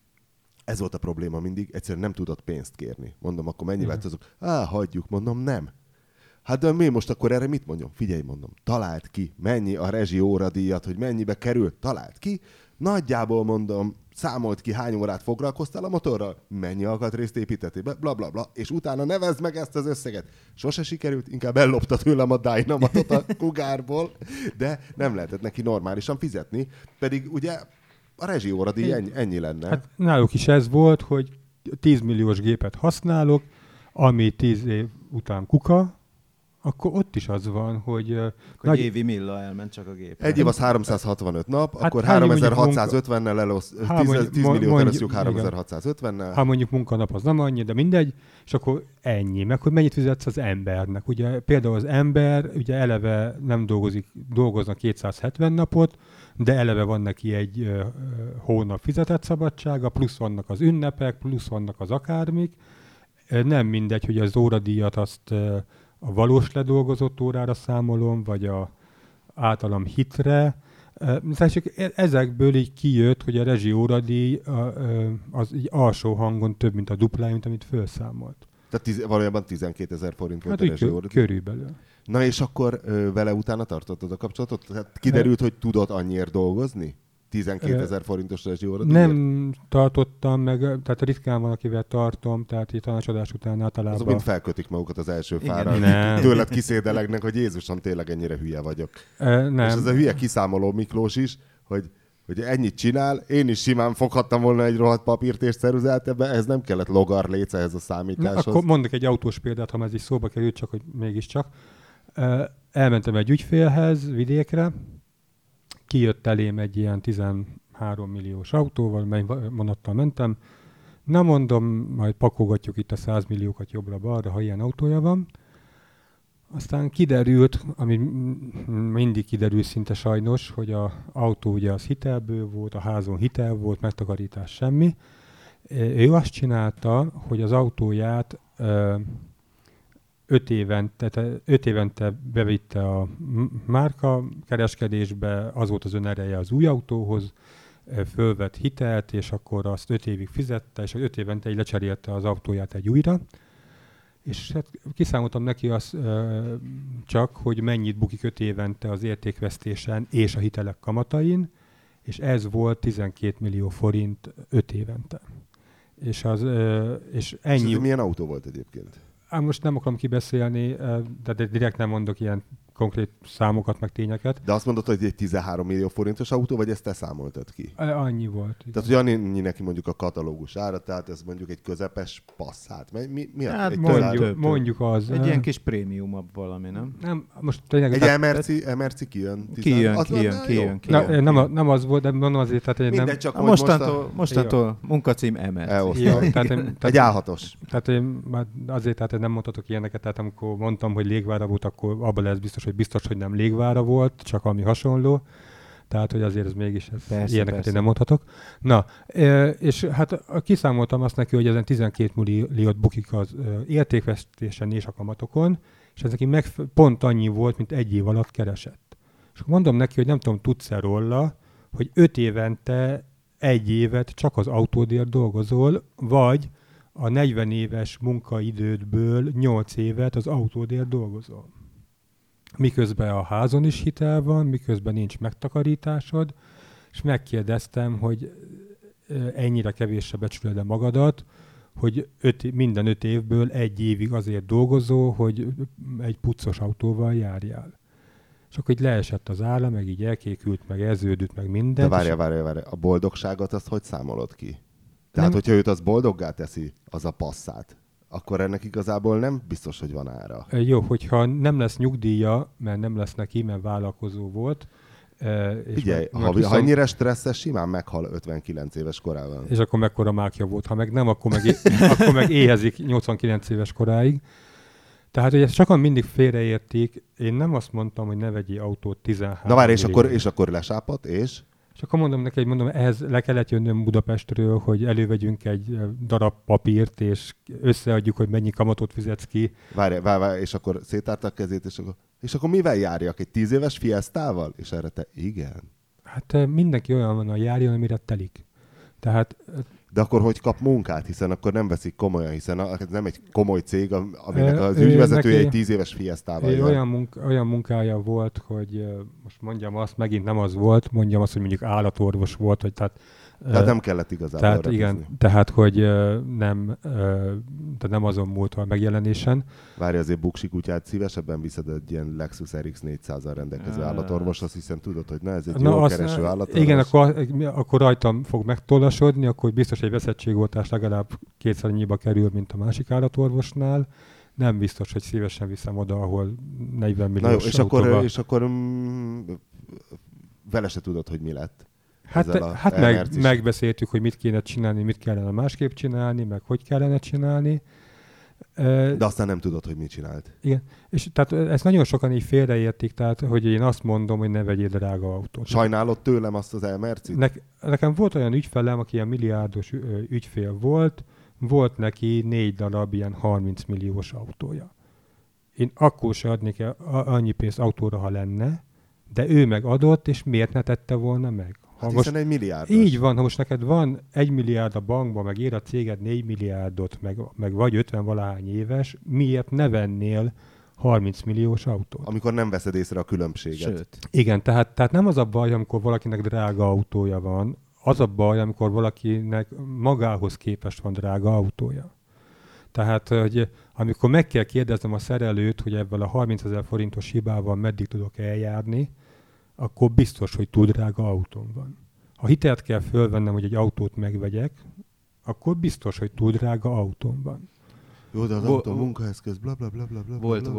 ez volt a probléma mindig, egyszerűen nem tudott pénzt kérni. Mondom, akkor mennyivel azok? Hagyjuk, mondom, nem. Hát de mi most akkor erre mit mondjam? Figyelj, mondom, találd ki, mennyi a rezsi óradíjat, hogy mennyibe kerül, találd ki. Nagyjából mondom, számolt ki, hány órát foglalkoztál a motorral, mennyi alkatrészt építettél be, bla, bla, bla, és utána nevezd meg ezt az összeget. Sose sikerült, inkább ellopta tőlem a Dynamatot a Kugárból, de nem lehetett neki normálisan fizetni, pedig ugye a rezsióradíj ennyi lenne. Hát náluk is ez volt, hogy 10 milliós gépet használok, ami 10 év után kuka, akkor ott is az van, hogy... évi milla elment csak a gép. Egy év az 365 nap, hát akkor 3650-nel elosz, 10 milliót elosztjuk 3650-nel. Ha mondjuk munkanap az nem annyi, de mindegy, és akkor ennyi. Meg hogy mennyit fizetsz az embernek. Ugye például az ember ugye eleve nem dolgoznak 270 napot, de eleve van neki egy hónap fizetett szabadsága, plusz vannak az ünnepek, plusz vannak az akármik. Nem mindegy, hogy az óradíjat azt a valós ledolgozott órára számolom, vagy a általam hitre. Csak ezekből így kijött, hogy a rezsi óradíj az így alsó hangon több, mint a duplája, mint amit felszámolt. Tehát valójában 12 000 forint volt hát a rezsi óradíj? Körülbelül. Na és akkor vele utána tartottad a kapcsolatot? Tehát kiderült, hogy tudod annyiért dolgozni? 12 000 forintos rezsióradíjért? Nem tartottam meg, tehát ritkán van, akivel tartom, tehát így tanácsadás után általában... Azok mind felkötik magukat az első fára, tőled kiszédelegnek, hogy Jézusom, tényleg ennyire hülye vagyok. Nem. És ez a hülye kiszámoló Miklós is, hogy ennyit csinál, én is simán foghattam volna egy rohadt papírt és ceruzát ebbe, ez nem kellett logar léce ehhez a számításhoz. Akkor mondok egy autós példát, ha ez is szóba került, csak hogy mégiscsak. Elmentem egy ügyfélhez vidékre, kijött elém egy ilyen 13 milliós autóval, mely vonattal mentem. Na mondom, majd pakolgatjuk itt a 100 milliókat jobbra-balra, ha ilyen autója van. Aztán kiderült, ami mindig kiderül szinte sajnos, hogy az autó ugye az hitelből volt, a házon hitel volt, megtakarítás semmi. Ő azt csinálta, hogy az autóját 5 évente bevitte a márka kereskedésbe, az volt az önereje az új autóhoz, fölvett hitelt, és akkor azt 5 évig fizette, és 5 évente így lecserélte az autóját egy újra. És hát kiszámoltam neki azt csak, hogy mennyit bukik 5 évente az értékvesztésen és a hitelek kamatain, és ez volt 12 millió forint 5 évente. És ennyi... És ez milyen autó volt egyébként? Most nem akarom kibeszélni, de direkt nem mondok ilyen konkrét számokat, meg tényeket. De azt mondod, hogy egy 13 millió forintos autó, vagy ezt te számoltad ki? Annyi volt. Igen. Tehát, hogy annyi neki mondjuk a katalógus ára, tehát ez mondjuk egy közepes Passat. Mi a, Hát mondjuk az. Egy ilyen kis prémiumabb valami, nem? Nem, most tényleg... Egy MRC kijön? Kijön. Nem az volt, de mondom azért, tehát mindegy, nem... csak mostantól munkacím MRC. Jó, egy A6-os. Tehát azért, tehát nem mondhatok ilyeneket, tehát amikor mondtam, hogy légvára volt, akkor abban lesz biztos, hogy nem légvára volt, csak ami hasonló. Tehát, hogy azért ez mégis ilyeneket én nem mondhatok. Na, és hát kiszámoltam azt neki, hogy ezen 12 milliót bukik az értékvesztésen és a kamatokon, és ez neki pont annyi volt, mint egy év alatt keresett. És mondom neki, hogy nem tudom, tudsz-e róla, hogy 5 évente 1 évet csak az autódért dolgozol, vagy a 40 éves munkaidődből 8 évet az autódért dolgozol. Miközben a házon is hitel van, miközben nincs megtakarításod, és megkérdeztem, hogy ennyire kevéssé becsüled magadat, hogy minden 5 évből 1 évig azért dolgozol, hogy egy puccos autóval járjál. És akkor így leesett az álla, meg így elkékült, meg eződött, meg minden. De várj. A boldogságot azt hogy számolod ki? Tehát, hogyha őt az boldoggá teszi, az a Passat, akkor ennek igazából nem biztos, hogy van ára. Jó, hogyha nem lesz nyugdíja, mert nem lesz neki, mert vállalkozó volt. Figyelj, ha ennyire stresszes, simán meghal 59 éves korában. És akkor mekkora mákja volt. Ha meg nem, akkor meg éhezik 89 éves koráig. Tehát, hogy ezt sokan mindig félreértik. Én nem azt mondtam, hogy ne vegyél autót 13 Na várj, és akkor lesápadt, és? És akkor mondom neki, hogy ehhez le kellett jönnöm Budapestről, hogy elővegyünk egy darab papírt, és összeadjuk, hogy mennyi kamatot fizetsz ki. Várj, és akkor széttártak kezét, és akkor mivel járjak? Egy 10 éves Fiestával? És erre te, igen. Hát mindenki olyan van, hogy járjon, amire telik. Tehát... De akkor hogy kap munkát? Hiszen akkor nem veszik komolyan, hiszen ez nem egy komoly cég, aminek az ügyvezetője egy 10 éves Fiestával jár. Olyan munkája volt, hogy most mondjam azt, megint nem az volt, mondjam azt, hogy mondjuk állatorvos volt, hogy tehát nem kellett igazából. Tehát igen, tehát hogy nem azon múlt a megjelenésen. Várj, azért buksi kutyát szívesebben viszed egy ilyen Lexus RX 400-al rendelkező állatorvoshoz, hiszen tudod, hogy ez egy jól kereső állatorvos. Igen, akkor rajtam fog megtollasodni, akkor biztos egy veszettségoltás legalább 2-szer annyiba kerül, mint a másik állatorvosnál. Nem biztos, hogy szívesen viszem oda, ahol 40 milliós autóba. És akkor vele se tudod, hogy mi lett. Hát megbeszéltük, hogy mit kéne csinálni, mit kellene másképp csinálni, meg hogy kellene csinálni. De aztán nem tudod, hogy mit csinált. Igen. És tehát ezt nagyon sokan így félreértik, tehát hogy én azt mondom, hogy ne vegyél drága autót. Sajnálod tőlem azt az elmercit? Nekem volt olyan ügyfelem, aki ilyen milliárdos ügyfél volt neki 4 darab ilyen 30 milliós autója. Én akkor se adnék annyi pénzt autóra, ha lenne, de ő meg adott, és miért ne tette volna meg? Hát hiszen egy milliárdos. Így van, ha most neked van 1 milliárd a bankban, meg ér a céged 4 milliárdot, meg vagy 50 valahány éves, miért ne vennél 30 milliós autót? Amikor nem veszed észre a különbséget. Sőt. Igen, tehát nem az a baj, amikor valakinek drága autója van, az a baj, amikor valakinek magához képest van drága autója. Tehát, hogy amikor meg kell kérdeznem a szerelőt, hogy ebből a 30 000 forintos hibával meddig tudok eljárni, akkor biztos, hogy túl drága autóm van. Ha hitelt kell fölvennem, hogy egy autót megvegyek, akkor biztos, hogy túl drága autóm van. Jó, de az autó munkaeszköz, blablabla.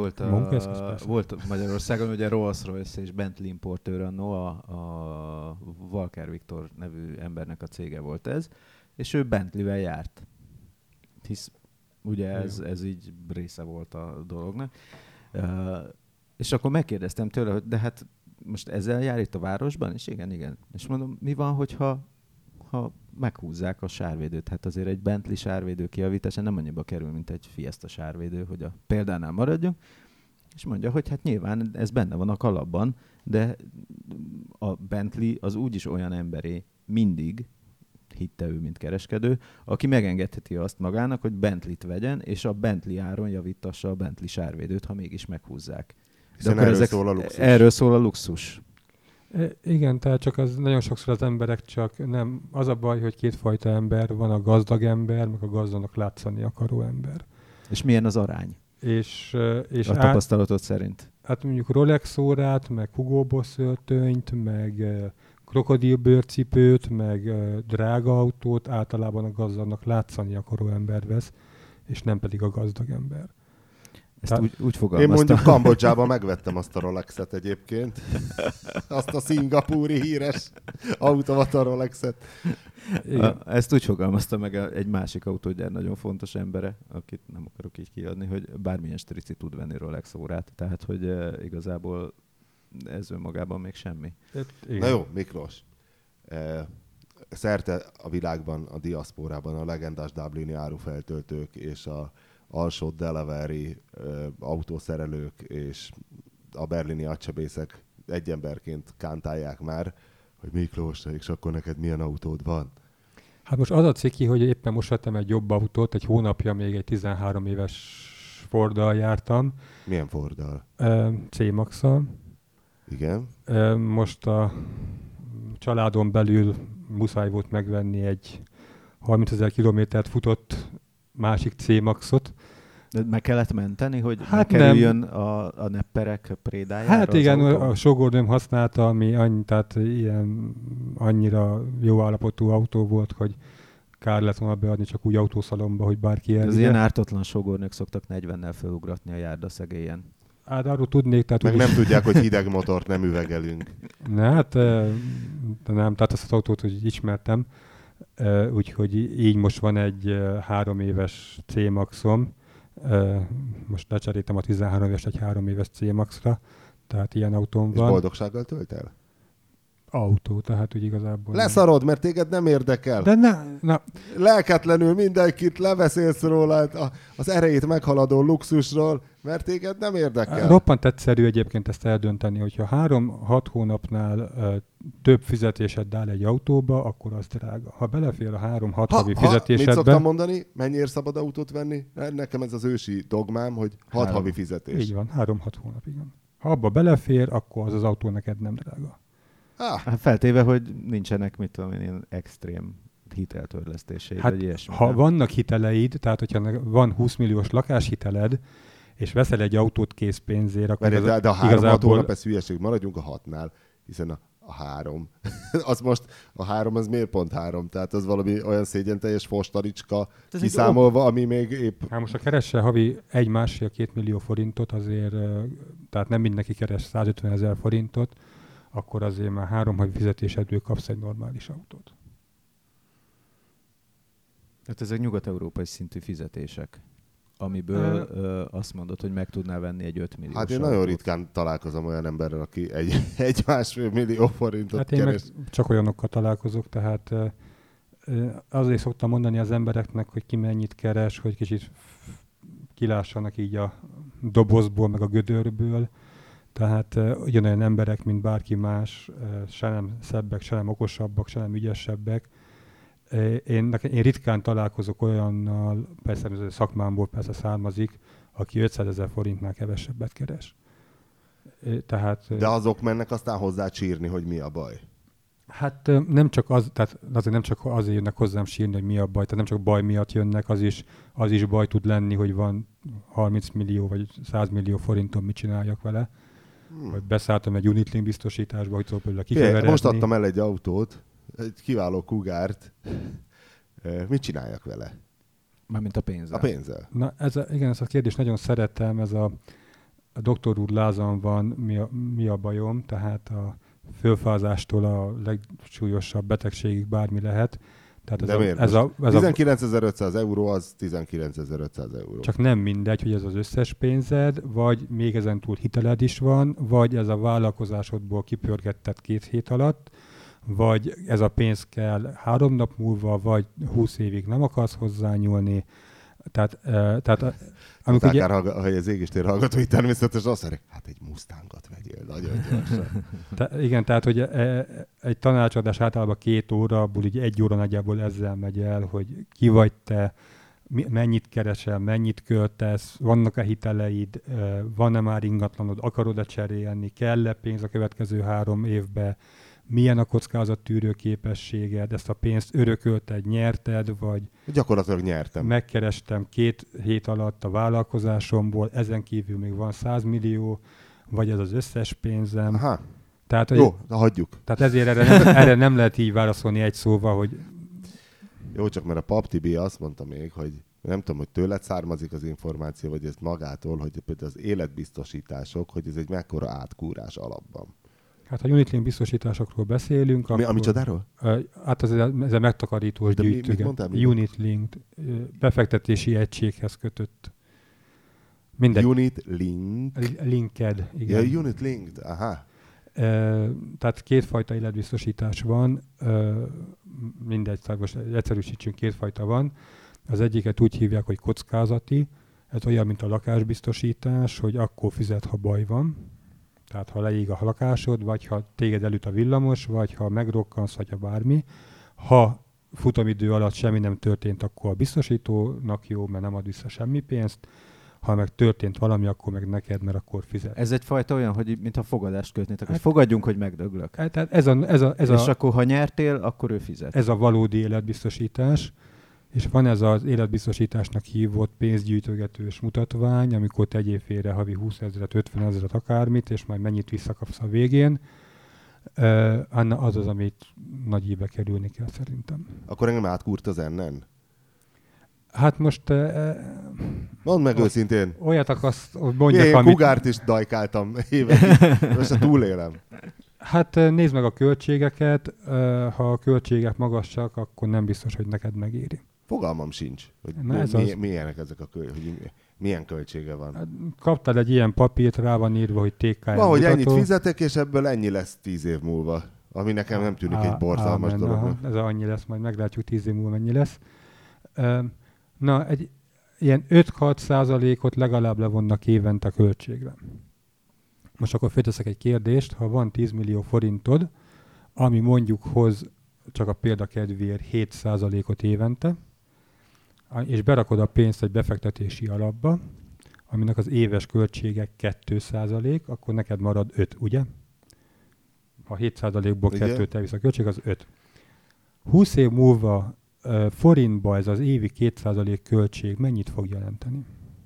Volt Magyarországon ugye Rolls-Royce és Bentley importőr annó, a Walker Viktor nevű embernek a cége volt ez, és ő Bentleyvel járt. Hisz ugye ez így része volt a dolognak. És akkor megkérdeztem tőle, hogy de hát most ezzel jár itt a városban? És igen. És mondom, mi van, hogyha meghúzzák a sárvédőt? Hát azért egy Bentley sárvédő kijavítása nem annyiba kerül, mint egy Fiesta sárvédő, hogy a példánál maradjunk. És mondja, hogy hát nyilván ez benne van a kalapban, de a Bentley az úgyis olyan emberé mindig, hitte ő, mint kereskedő, aki megengedheti azt magának, hogy Bentleyt vegyen, és a Bentley áron javítassa a Bentley sárvédőt, ha mégis meghúzzák. De erről szól a luxus. Igen, tehát csak az nagyon sokszor az emberek csak nem... Az a baj, hogy kétfajta ember van, a gazdag ember, meg a gazdagnak látszani akaró ember. És milyen az arány? És a tapasztalatod szerint? Hát mondjuk Rolex órát, meg Hugo Boss öltönyt, meg krokodilbőrcipőt, meg drága autót általában a gazdagnak látszani akaró ember vesz, és nem pedig a gazdag ember. Ezt úgy Én fogalmaztam. mondjuk Kambodzsában megvettem azt a Rolexet egyébként. Azt a szingapúri híres automata Rolexet. Ezt úgy fogalmazta meg egy másik autógyár nagyon fontos embere, akit nem akarok így kiadni, hogy bármilyen strici tud venni Rolex órát. Tehát, hogy igazából ez önmagában még semmi. Na jó, Miklós. Szerte a világban, a diaszporában a legendás dublini árufeltöltők és a alsó Delaware-i autószerelők és a berlini agysebészek egy emberként kántálják már, hogy Miklós, és akkor neked milyen autód van? Hát most az a ciki, hogy éppen most vettem egy jobb autót, egy hónapja még egy 13 éves Forddal jártam. Milyen Forddal? C-Max-szal. Igen. Most a családon belül muszáj volt megvenni egy 30 000 kilométert futott másik C-Maxot. De meg kellett menteni, hogy hát ne kerüljön a nepperek prédájára? Hát igen, a sógornőm használta, ami tehát ilyen annyira jó állapotú autó volt, hogy kár lett volna beadni csak úgy autószalomba, hogy bárki elvigye. Az ilyen ártatlan sógornők szoktak 40-nel felugratni a járdaszegélyen. Hát arról tudnék, tehát... Meg nem tudják, hogy hideg motort nem üvegelünk. Hát nem, tehát azt az autót, hogy ismertem, úgyhogy így most van egy 3 éves C-Maxom, most lecseréltem a 13 éves egy 3 éves C-Maxra, tehát ilyen autóm van. És boldogsággal tölt el? Autó, tehát úgy igazából... Leszarod, mert téged nem érdekel. De na. Lelketlenül mindenkit leveszélsz róla az erejét meghaladó luxusról, mert téged nem érdekel. Roppant egyszerű egyébként ezt eldönteni, hogyha 3-6 hónapnál több fizetésed áll egy autóba, akkor az drága. Ha belefér a 3-6 havi fizetésedbe... Mit szoktam mondani? Mennyiért szabad autót venni? Nekem ez az ősi dogmám, hogy 6 havi fizetés. Így van, 3-6 hónap, igen. Ha abba belefér, akkor az autó neked nem drága. Hát feltéve, hogy nincsenek, mit tudom én, ilyen extrém hiteltörlesztéseid, hát, vagy ilyesmi. Ha vannak hiteleid, tehát hogyha van 20 milliós lakáshiteled, és veszel egy autót készpénzért, akkor de a 3-6 hónap, ez hülyeség, maradjunk a 6-nál, hiszen a 3, az most, a 3 az miért pont 3? Tehát az valami olyan szégyenteljes fostaricska kiszámolva, ami még épp... Hát most ha keresse havi 1,5-2 millió forintot, azért, tehát nem mindenki keres 150 000 forintot, akkor azért már 3 havi fizetésedből kapsz egy normális autót. Hát ezek nyugat-európai szintű fizetések, amiből azt mondod, hogy meg tudnál venni egy 5 milliós Hát én autót. nagyon ritkán találkozom olyan emberrel, aki 1,5 millió forintot hát én meg csak olyanokkal találkozok, tehát azért szoktam mondani az embereknek, hogy ki mennyit keres, hogy kicsit kilássanak így a dobozból, meg a gödörből. Tehát ugyanolyan emberek, mint bárki más, se nem szebbek, se nem okosabbak, se nem ügyesebbek. Én ritkán találkozok olyannal, persze az szakmámból persze származik, aki 500 000 forintnál kevesebbet keres. Tehát, de azok mennek aztán hozzá csírni, hogy mi a baj. Hát nem csak tehát azért nem csak azért jönnek hozzám sírni, hogy mi a baj, tehát nem csak baj miatt jönnek, az is baj tud lenni, hogy van 30 millió vagy 100 millió forinton mit csináljak vele. Vagy beszálltam egy Unitlink biztosításba, hogy például kikeveredni. Most adtam el egy autót, egy kiváló Kugárt. Mit csináljak vele? Mármint a pénzzel. A pénzzel. Na, igen, ezt a kérdést nagyon szeretem, ez a doktor úr lázan van, mi a bajom, tehát a fölfázástól a legsúlyosabb betegségig bármi lehet. Tehát de miért? 19.500 euró az 19.500 euró. Csak nem mindegy, hogy ez az összes pénzed, vagy még ezen túl hiteled is van, vagy ez a vállalkozásodból kipörgetted 2 hét alatt, vagy ez a pénz kell 3 nap múlva, vagy 20 évig nem akarsz hozzányúlni. Tehát amikor ugye... Akár, hogy az égéstér hallgatói természetesen azt mondják, hát egy Mustangot vegyél, nagyon gyorsan. Igen, tehát hogy egy tanácsadás általában 2 óra, abból ugye 1 óra nagyjából ezzel megy el, hogy ki vagy te, mennyit keresel, mennyit költesz, vannak-e hiteleid, van-e már ingatlanod, akarod-e cserélni, kell-e pénz a következő 3 évben, milyen a kockázattűrő képességed, ezt a pénzt örökölted, nyerted, vagy... Gyakorlatilag nyertem. Megkerestem 2 hét alatt a vállalkozásomból, ezen kívül még van 100 millió, vagy ez az összes pénzem. Aha. Tehát, Jó, hagyjuk. Tehát ezért erre nem lehet így válaszolni egy szóval, hogy... Jó, csak mert a Pap Tibi azt mondta még, hogy nem tudom, hogy tőled származik az információ, vagy ez magától, hogy például az életbiztosítások, hogy ez egy mekkora átkúrás alapban. Hát ha Unitlink biztosításokról beszélünk, akkor... Ami csodáról? Hát ez a megtakarítós gyűjtőget. Unitlink befektetési egységhez kötött. Mindegy. Unitlink? Linked, igen. Ja, Unitlink, aha. Tehát kétfajta életbiztosítás van, mindegy, most egyszerűsítsünk, kétfajta van. Az egyiket úgy hívják, hogy kockázati, ez olyan, mint a lakásbiztosítás, hogy akkor fizet, ha baj van. Tehát ha leég a lakásod, vagy ha téged elüt a villamos, vagy ha megrokkansz, vagy ha bármi. Ha futamidő alatt semmi nem történt, akkor a biztosítónak jó, mert nem ad vissza semmi pénzt. Ha meg történt valami, akkor meg neked, mert akkor fizet. Ez egyfajta olyan, hogy mintha fogadást kötnétek, hogy fogadjunk, hogy megdöglök. Tehát és akkor, ha nyertél, akkor ő fizet. Ez a valódi életbiztosítás, és van ez az életbiztosításnak hívott pénzgyűjtögetős mutatvány, amikor tegyél félre havi 20 000, 50 000 akármit, és majd mennyit visszakapsz a végén. Az az, amit nagy íbe kerülni kell szerintem. Akkor engem átkúrt az ennen? Hát most... Mondd meg őszintén. Olyat akarsz, mondjak, én kugárt is dajkáltam évekig. Most túlélem. Hát nézd meg a költségeket. Ha a költségek magasak, akkor nem biztos, hogy neked megéri. Fogalmam sincs, hogy milyenek ezek hogy milyen költsége van. Hát, kaptál egy ilyen papírt, rá van írva, hogy TKM van, hogy ennyit fizetek, és ebből ennyi lesz 10 év múlva. Ami nekem nem tűnik egy borzalmas dolognak. Ez annyi lesz, majd meglátjuk 10 év múlva mennyi lesz. Na, egy ilyen 5-6% legalább levonnak évente költségre. Most akkor felteszek egy kérdést, ha van 10 millió forintod, ami mondjuk hoz csak a példa kedvéért 7%-ot évente, és berakod a pénzt egy befektetési alapba, aminek az éves költsége 2%, akkor neked marad 5, ugye? Ha 7%-ból 2-t elvisz a költség, az 5. 20 év múlva forintba ez az évi 2% költség mennyit fog jelenteni?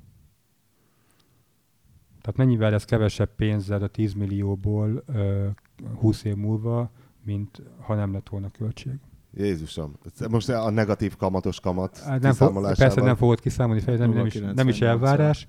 Tehát mennyivel lesz kevesebb pénzed a 10 millióból 20 év múlva, mint ha nem lett volna költség? Jézusom, most a negatív kamatos kamat kiszámolásával. Persze nem fogod kiszámolni, nem is elvárás.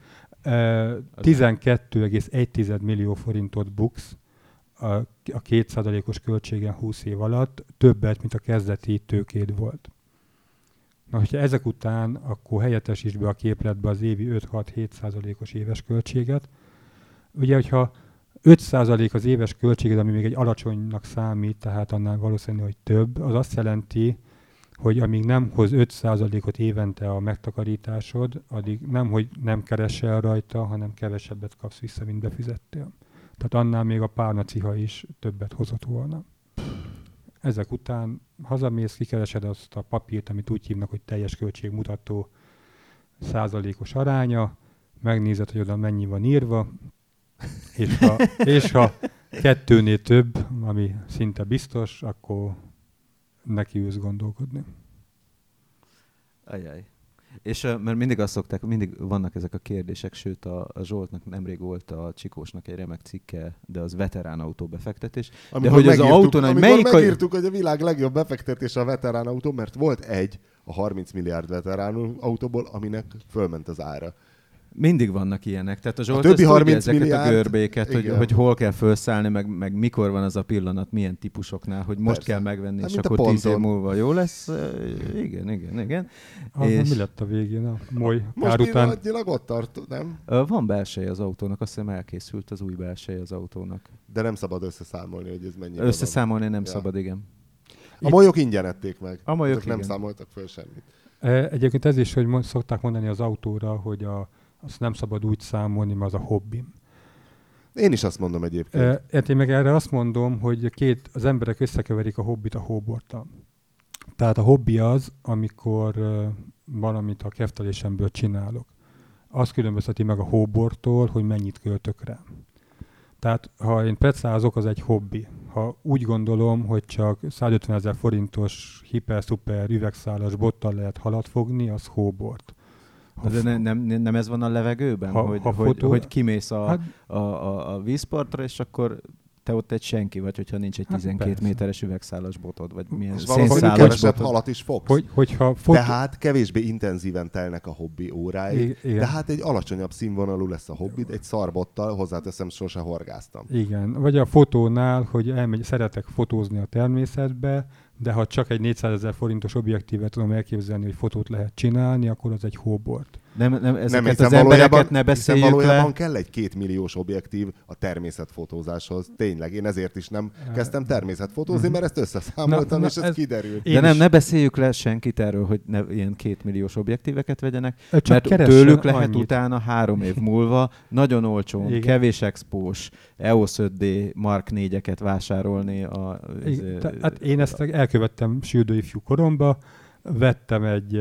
12,1 millió forintot buksz a 2%-os költségen 20 év alatt, többet, mint a kezdeti tőkéd volt. Na, hogyha ezek után, akkor helyettesíts be a képletbe az évi 5-6-7%-os éves költséget. Ugye, hogyha 5% az éves költséged, ami még egy alacsonynak számít, tehát annál valószínű, hogy több, az azt jelenti, hogy amíg nem hoz 5%-ot évente a megtakarításod, addig nem, hogy nem keresel rajta, hanem kevesebbet kapsz vissza, mint befizettél. Tehát annál még a párnaciha is többet hozott volna. Ezek után hazamész, kikeresed azt a papírt, amit úgy hívnak, hogy teljes költségmutató százalékos aránya, megnézed, hogy oda mennyi van írva, és ha 2-nél több, ami szinte biztos, akkor nekiülsz gondolkodni. Ajaj. És mert mindig azt szokták, mindig vannak ezek a kérdések, sőt a Zsoltnak nemrég volt a Csikósnak egy remek cikke, de az veterán autóbefektetés. De hogy az autón, hogy melyik... megírtuk, hogy a világ legjobb befektetése a veterán autó, mert volt a 30 milliárd veterán autóból, aminek fölment az ára. Mindig vannak ilyenek. Tehát a Zsolt azt tudja ezeket milliárd, a görbéket, hogy hol kell felszállni, meg mikor van az a pillanat, milyen típusoknál, hogy most kell megvenni, és akkor 10 év múlva jó lesz. Igen. És... Mi lett a végén a moly kár után? Most ott tart, nem? Van belseje az autónak, azt hiszem elkészült az új belseje az autónak. De nem szabad összeszámolni, hogy ez mennyire összeszámolni van. nem szabad, igen. A molyok ingyen ették meg. A molyok nem számoltak föl semmit. Egyébként ez is, hogy szokták mondani az autóra, hogy azt nem szabad úgy számolni, mert az a hobbim. Én is azt mondom egyébként. Én meg erre azt mondom, hogy az emberek összekeverik a hobbit a hóborttal. Tehát a hobbi az, amikor valamit a keftelésemből csinálok. Azt különbözteti meg a hóbortól, hogy mennyit költök rá. Tehát ha én pecázok, az egy hobbi. Ha úgy gondolom, hogy csak 150 000 forintos hiper-szuper üvegszálas bottal lehet halat fogni, az hóbort. De nem ez van a levegőben, hogy kimész a vízpartra, és akkor te ott egy senki vagy, hogyha nincs egy 12 méteres üvegszálas botod, vagy milyen szénszálas kevesebb halat is fogsz. Tehát kevésbé intenzíven telnek a hobbi óráig, de hát egy alacsonyabb színvonalú lesz a hobbid, egy szarbottal, hozzáteszem, sose horgáztam. Igen, vagy a fotónál, hogy szeretek fotózni a természetbe, de ha csak egy 400 000 forintos objektívet tudom elképzelni, hogy fotót lehet csinálni, akkor az egy hóbort. Ezeket az embereket ne beszéljük le. Valójában kell egy 2 milliós objektív a természetfotózáshoz. Tényleg, én ezért is nem kezdtem természetfotózni, mert ezt összeszámoltam, és ez kiderült. De ne beszéljük le senkit erről, hogy ilyen 2 milliós objektíveket vegyenek, mert tőlük lehet annyit. Utána 3 év múlva nagyon olcsón, kevés expós, EOS 5D Mark 4-eket vásárolni. Hát én ezt elkövettem sürdő ifjú koromba, vettem egy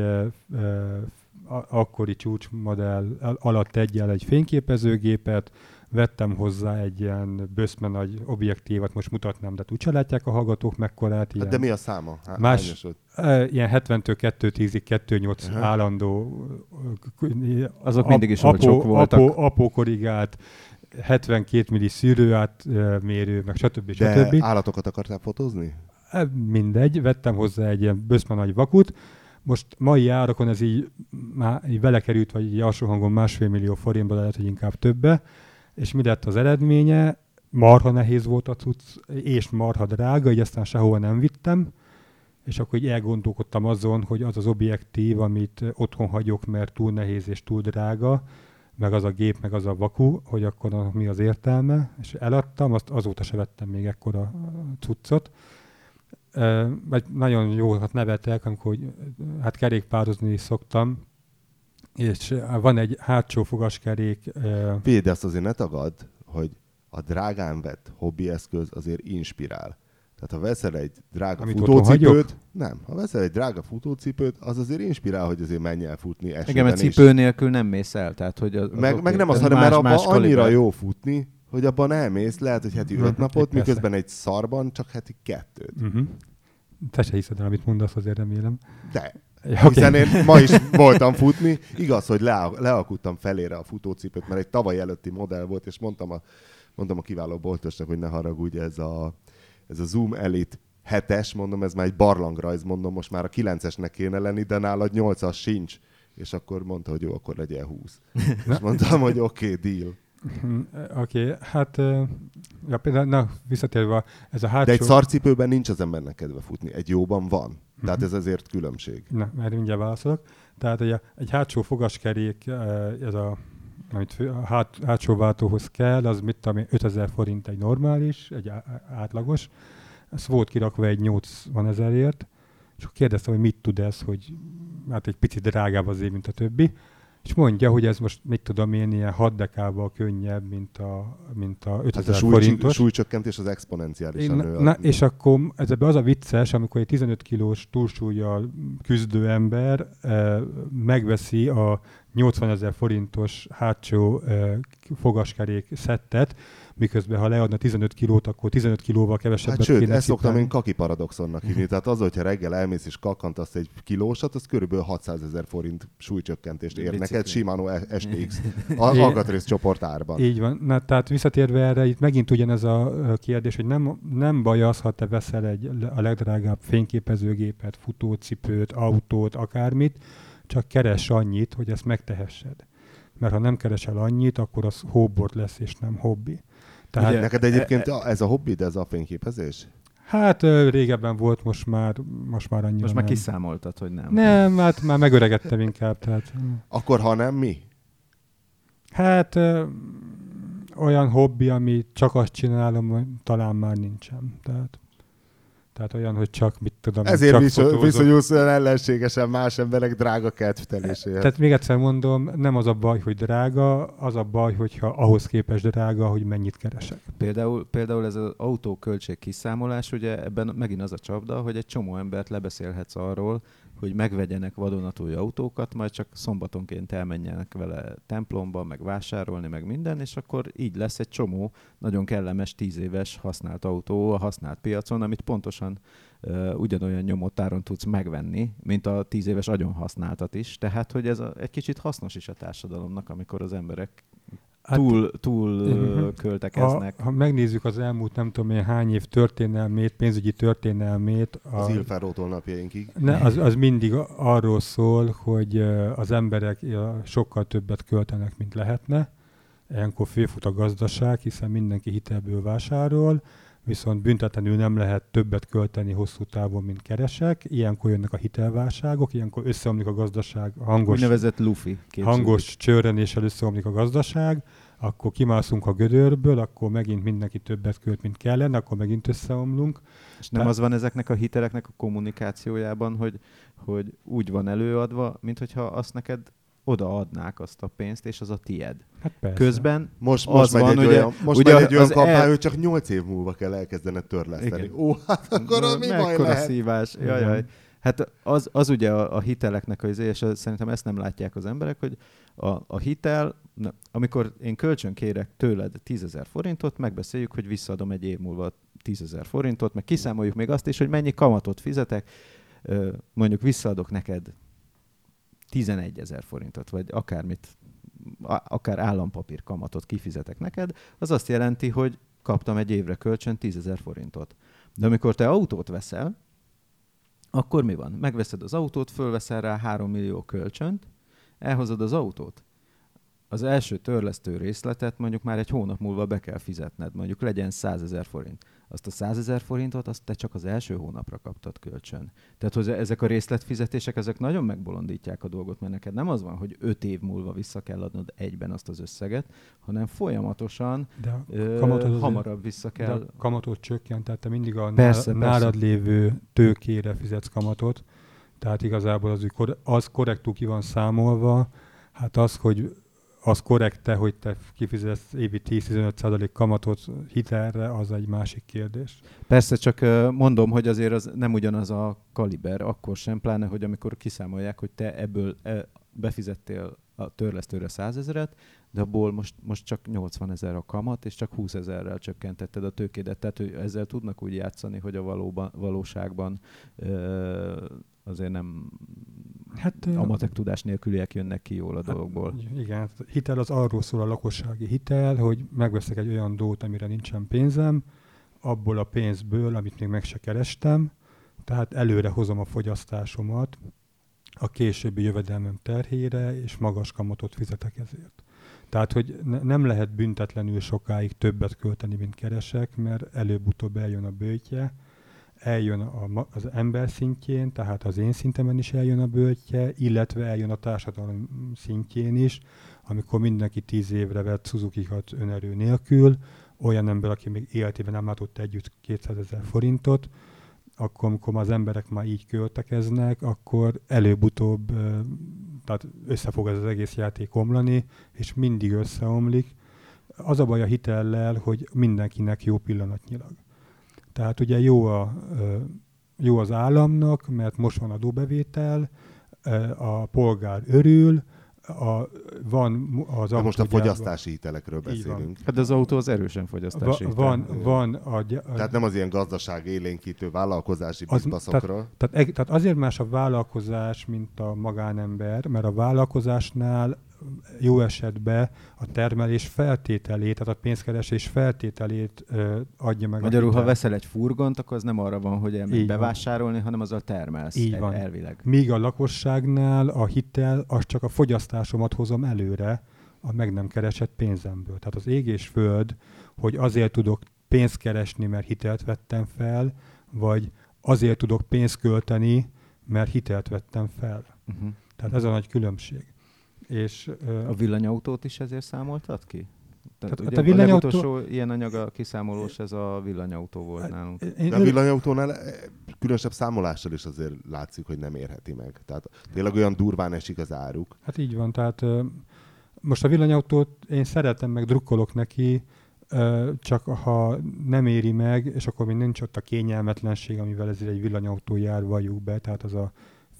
akkori csúcsmodell alatt egy fényképezőgépet, vettem hozzá egy ilyen böszme nagy objektívat, most mutatnám, de úgyse látják a hallgatók mekkorát. Ilyen, de mi a száma? Ilyen 70-től 210-ig 2.8 állandó. Azok mindig is olcsók voltak. Apókorrigált, 72 milli szűrőátmérő, meg stb. De állatokat akartál fotózni? Mindegy, vettem hozzá egy ilyen böszme nagy vakut. Most mai árakon ez így vele került, vagy így alsó hangon 1,5 millió forintba, lehet, hogy inkább többe. És mi lett az eredménye? Marha nehéz volt a cucc, és marha drága, így aztán sehova nem vittem. És akkor így elgondolkodtam azon, hogy az az objektív, amit otthon hagyok, mert túl nehéz és túl drága, meg az a gép, meg az a vaku, hogy akkor mi az értelme. És eladtam, azóta se vettem még ekkora cuccot. Vagy nagyon jókat nevetek, amikor kerékpározni is szoktam, és van egy hátsó fogaskerék. Figyelj, de azt azért ne tagadd, hogy a drágán vett hobbieszköz azért inspirál. Tehát ha veszel egy drága futócipőt, ha veszel egy drága futócipőt, az azért inspirál, hogy azért menj el futni esőben. Igen, mert cipő nélkül nem mész el. Tehát, hogy meg nem az, hanem mert abban annyira jó futni, hogy abban elmész, lehet, hogy heti 5 napot, miközben egy szarban csak heti 2. Te se hiszed el, amit mondasz, azért remélem. De. Hiszen én ma is voltam futni. Igaz, hogy lealkuttam felére a futócipőt, mert egy tavaly előtti modell volt, és mondtam a kiváló boltosnak, hogy ne haragudj, ez a Zoom Elite 7-es, mondom, ez már egy barlangrajz, mondom, most már a 9-esnek kéne lenni, de nálad 8-as sincs. És akkor mondta, hogy jó, akkor legyen 20. És mondtam, hogy oké, deal. Oké, hát például, visszatérve ez a hátsó... De egy szarcipőben nincs az embernek kedve futni, egy jóban van. Tehát ez azért különbség. Na, mert mindjárt válaszolok. Tehát egy hátsó fogaskerék, ez amit a hátsó váltóhoz kell, az 5000 forint egy normális, egy átlagos. Ez volt kirakva egy 80 000-ért, és akkor kérdeztem, hogy mit tud ez, hogy hát egy picit drágább azért, mint a többi. És mondja, hogy ez most, mit tudom én, ilyen 6 dekával könnyebb, mint a 5000 forintos. A súlycsökkentés az exponenciálisan nő. És akkor az a vicces, amikor egy 15 kilós túlsúllyal küzdő ember megveszi a 80 000 forintos hátsó fogaskerék szettet, miközben ha leadna 15 kilót, akkor 15 kilóval kevesebbet kéne sőt, ezt szoktam én kaki paradoxonnak hívni. Tehát az, hogyha reggel elmész és kakkantasz egy kilósat, az körülbelül 600 000 forint súlycsökkentést ér neked Shimano STX alkatrész csoport árban. Így van. Na, tehát visszatérve erre, itt megint ugyanez a kérdés, hogy nem baj az, ha te veszel a legdrágább fényképezőgépet, futócipőt, autót, akármit, csak keres annyit, hogy ezt megtehessed. Mert ha nem keresel annyit, akkor az hóbort lesz, és nem hobbi. Tehát ugye, neked egyébként ez a hobbi, de ez a fényképezés? Hát régebben volt, most már annyira Most már kiszámoltad, hogy nem. Nem, hát már megöregedtem inkább. Tehát... Akkor ha nem, mi? Hát olyan hobbi, ami csak azt csinálom, talán már nincsen. Tehát olyan, hogy csak mit tudom. Ezért viszonyulsz olyan ellenségesen más emberek drága kedvteléséhez. Tehát még egyszer mondom, nem az a baj, hogy drága, az a baj, hogyha ahhoz képest drága, hogy mennyit keresek. Például ez az autóköltség kiszámolás, ugye ebben megint az a csapda, hogy egy csomó embert lebeszélhetsz arról, hogy megvegyenek vadonatúj autókat, majd csak szombatonként elmenjenek vele templomba, meg vásárolni, meg minden, és akkor így lesz egy csomó nagyon kellemes 10 éves használt autó a használt piacon, amit pontosan ugyanolyan nyomott áron tudsz megvenni, mint a 10 éves agyon használtat is. Tehát, hogy ez egy kicsit hasznos is a társadalomnak, amikor az emberek túl költekeznek. Ha megnézzük az elmúlt nem tudom én hány év történelmét, pénzügyi történelmét. Az Ilfárótól napjainkig. Az mindig arról szól, hogy az emberek sokkal többet költenek, mint lehetne. Ilyenkor fölfut a gazdaság, hiszen mindenki hitelből vásárol, viszont büntetlenül nem lehet többet költeni hosszú távon, mint keresek. Ilyenkor jönnek a hitelválságok, ilyenkor összeomlik a gazdaság, hangos csörrenéssel összeomlik a gazdaság, akkor kimászunk a gödörből, akkor megint mindenki többet költ, mint kellene, akkor megint összeomlunk. És nem az van ezeknek a hiteleknek a kommunikációjában, hogy úgy van előadva, mint hogyha azt neked odaadnák azt a pénzt, és az a tied. Hát persze. Közben most megy egy olyan kampány, hogy csak 8 év múlva kell elkezdened törleszteni. Igen. Ó, hát akkor mi baj lehet? Szívás. Jaj. Hát az ugye a hiteleknek és szerintem ezt nem látják az emberek, hogy a hitel, amikor én kölcsön kérek tőled 10 000 forintot, megbeszéljük, hogy visszaadom egy év múlva 10 000 forintot, meg kiszámoljuk még azt is, hogy mennyi kamatot fizetek, mondjuk visszaadok neked 11 000 forintot, vagy akármit, akár állampapír kamatot kifizetek neked, az azt jelenti, hogy kaptam egy évre kölcsön 10 000 forintot. De amikor te autót veszel, akkor mi van? Megveszed az autót, fölveszel rá 3 millió kölcsönt, elhozod az autót. Az első törlesztő részletet mondjuk már egy hónap múlva be kell fizetned, mondjuk legyen 100 000 forint. Azt a 100 000 forintot azt te csak az első hónapra kaptad kölcsön. Tehát hogy ezek a részletfizetések, ezek nagyon megbolondítják a dolgot, mert neked nem az van, hogy 5 év múlva vissza kell adnod egyben azt az összeget, hanem folyamatosan hamarabb vissza kell. De a kamatot csökkent, tehát te mindig a persze. lévő tőkére fizetsz kamatot, tehát igazából az korrektú ki van számolva, hát az korrekte, hogy te kifizetsz évi 10-15% kamatot hitelre, az egy másik kérdés. Persze, csak mondom, hogy azért az nem ugyanaz a kaliber, akkor sem, pláne, hogy amikor kiszámolják, hogy te ebből befizettél a törlesztőre 100 000-et, de abból most csak 80 000 a kamat, és csak 20 000-rel csökkentetted a tőkédet. Tehát hogy ezzel tudnak úgy játszani, hogy a valóságban azért nem a matek tudás nélküliek jönnek ki jól a dologból. Igen, hitel az arról szól, a lakossági hitel, hogy megveszek egy olyan dolgot, amire nincsen pénzem, abból a pénzből, amit még meg se kerestem, tehát előre hozom a fogyasztásomat a későbbi jövedelmem terhére, és magas kamatot fizetek ezért. Tehát, hogy nem lehet büntetlenül sokáig többet költeni, mint keresek, mert előbb-utóbb eljön a böjtje, eljön az ember szintjén, tehát az én szintemen is eljön a böjtje, illetve eljön a társadalom szintjén is, amikor mindenki 10 évre vett Suzuki-kat önerő nélkül, olyan ember, aki még életében nem látott együtt 200 000 forintot, akkor, amikor az emberek már így költekeznek, akkor előbb-utóbb tehát össze fog ez az egész játék omlani, és mindig összeomlik. Az a baj a hitellel, hogy mindenkinek jó pillanatnyilag. Tehát ugye jó az államnak, mert most van adóbevétel, a polgár örül, van az de most a fogyasztási hitelekről beszélünk. Hát az autó az erősen fogyasztási hitel. Tehát nem az ilyen gazdaság élénkítő vállalkozási bizbaszokról. Tehát azért más a vállalkozás, mint a magánember, mert a vállalkozásnál jó esetben a termelés feltételét, tehát a pénzkeresés feltételét adja meg. Magyarul, ha veszel egy furgont, akkor az nem arra van, hogy elmegy bevásárolni, hanem azzal termelsz. Így van. Elvileg. Míg a lakosságnál a hitel, az csak a fogyasztásomat hozom előre a meg nem keresett pénzemből. Tehát az ég és föld, hogy azért tudok pénzt keresni, mert hitelt vettem fel, vagy azért tudok pénzt költeni, mert hitelt vettem fel. Tehát ez a nagy különbség. És, a villanyautót is ezért számoltad ki? Tehát ugye a villanyautó... legutolsó ilyen anyaga kiszámolós, ez a villanyautó volt nálunk. De a villanyautónál különösebb számolással is azért látszik, hogy nem érheti meg. Tehát tényleg olyan durván esik az áruk. Hát így van, tehát most a villanyautót én szeretem, meg drukkolok neki, csak ha nem éri meg, és akkor még nincs ott a kényelmetlenség, amivel ezért egy villanyautó jár, valljuk be, tehát az a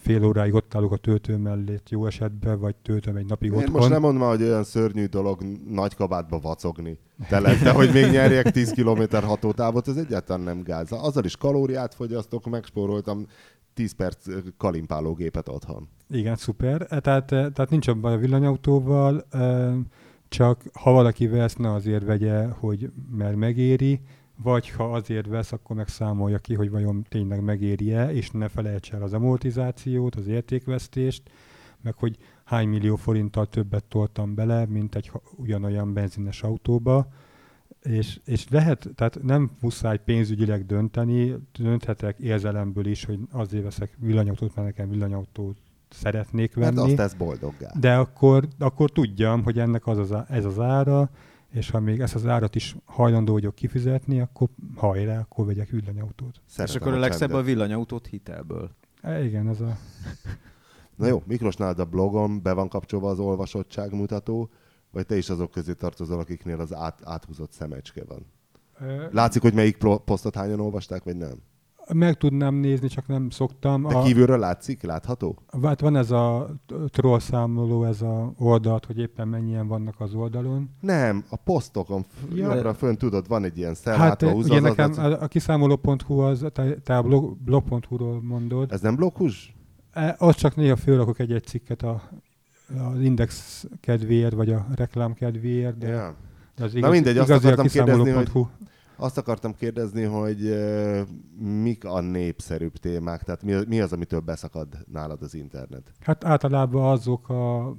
fél óráig ott állok a töltő mellett jó esetben, vagy töltöm egy napig Én otthon. most nem mondom, hogy olyan szörnyű dolog nagy kabátba vacogni. De hogy még nyerjek 10 km hatótávot, ez egyáltalán nem gáz. Azzal is kalóriát fogyasztok, megspóroltam 10 perc kalimpálógépet otthon. Igen, szuper. Tehát nincs baj a villanyautóval, csak ha valaki vesz, ne azért vegye, hogy mert megéri, vagy ha azért vesz, akkor meg számolja ki, hogy vajon tényleg megéri-e, és ne felejts el az amortizációt, az értékvesztést, meg hogy hány millió forinttal többet toltam bele, mint egy ugyanolyan benzines autóba, és lehet, tehát nem muszáj pénzügyileg dönteni, dönthetek érzelemből is, hogy azért veszek villanyautót, mert nekem villanyautót szeretnék venni. Mert azt tesz boldoggá. De akkor tudjam, hogy ennek ez az ára, és ha még ezt az árat is hajlandó vagyok kifizetni, akkor hajrá, akkor vegyek villanyautót. És akkor a legszebb a villanyautót hitelből. Igen, ez a... Na jó, Miklós, nálad a blogon be van kapcsolva az olvasottságmutató, vagy te is azok közé tartozol, akiknél az áthúzott szemecske van? Látszik, hogy melyik posztot hányan olvasták, vagy nem? Meg tudnám nézni, csak nem szoktam. De kívülről látszik? Látható? Van ez a troll számoló, ez a oldalt, hogy éppen mennyien vannak az oldalon. Nem, a posztokon jobbra fönn tudod, van egy ilyen hát húzva. Igen, nekem a kiszámoló.hu az, te a blog.hu-ról mondod. Ez nem bloghús? Az csak néha fölrakok egy cikket az index kedvéért, vagy a reklám kedvéért, de ja. az Na mindegy, azt akartam kérdezni, hogy mik a népszerűbb témák, tehát mi az, amitől beszakad nálad az internet? Hát általában azok a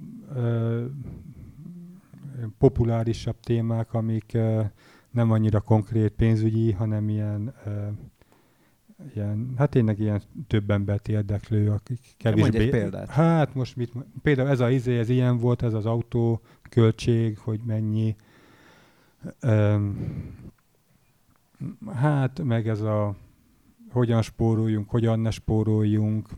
populárisabb témák, amik nem annyira konkrét pénzügyi, hanem ilyen, hát tényleg ilyen több embert érdeklő, akik kevésbé... Mondj egy példát. Hát most például ez ilyen volt, ez az autó költség, hogy mennyi... Hát meg ez a hogyan spóroljunk, hogyan ne spóroljunk,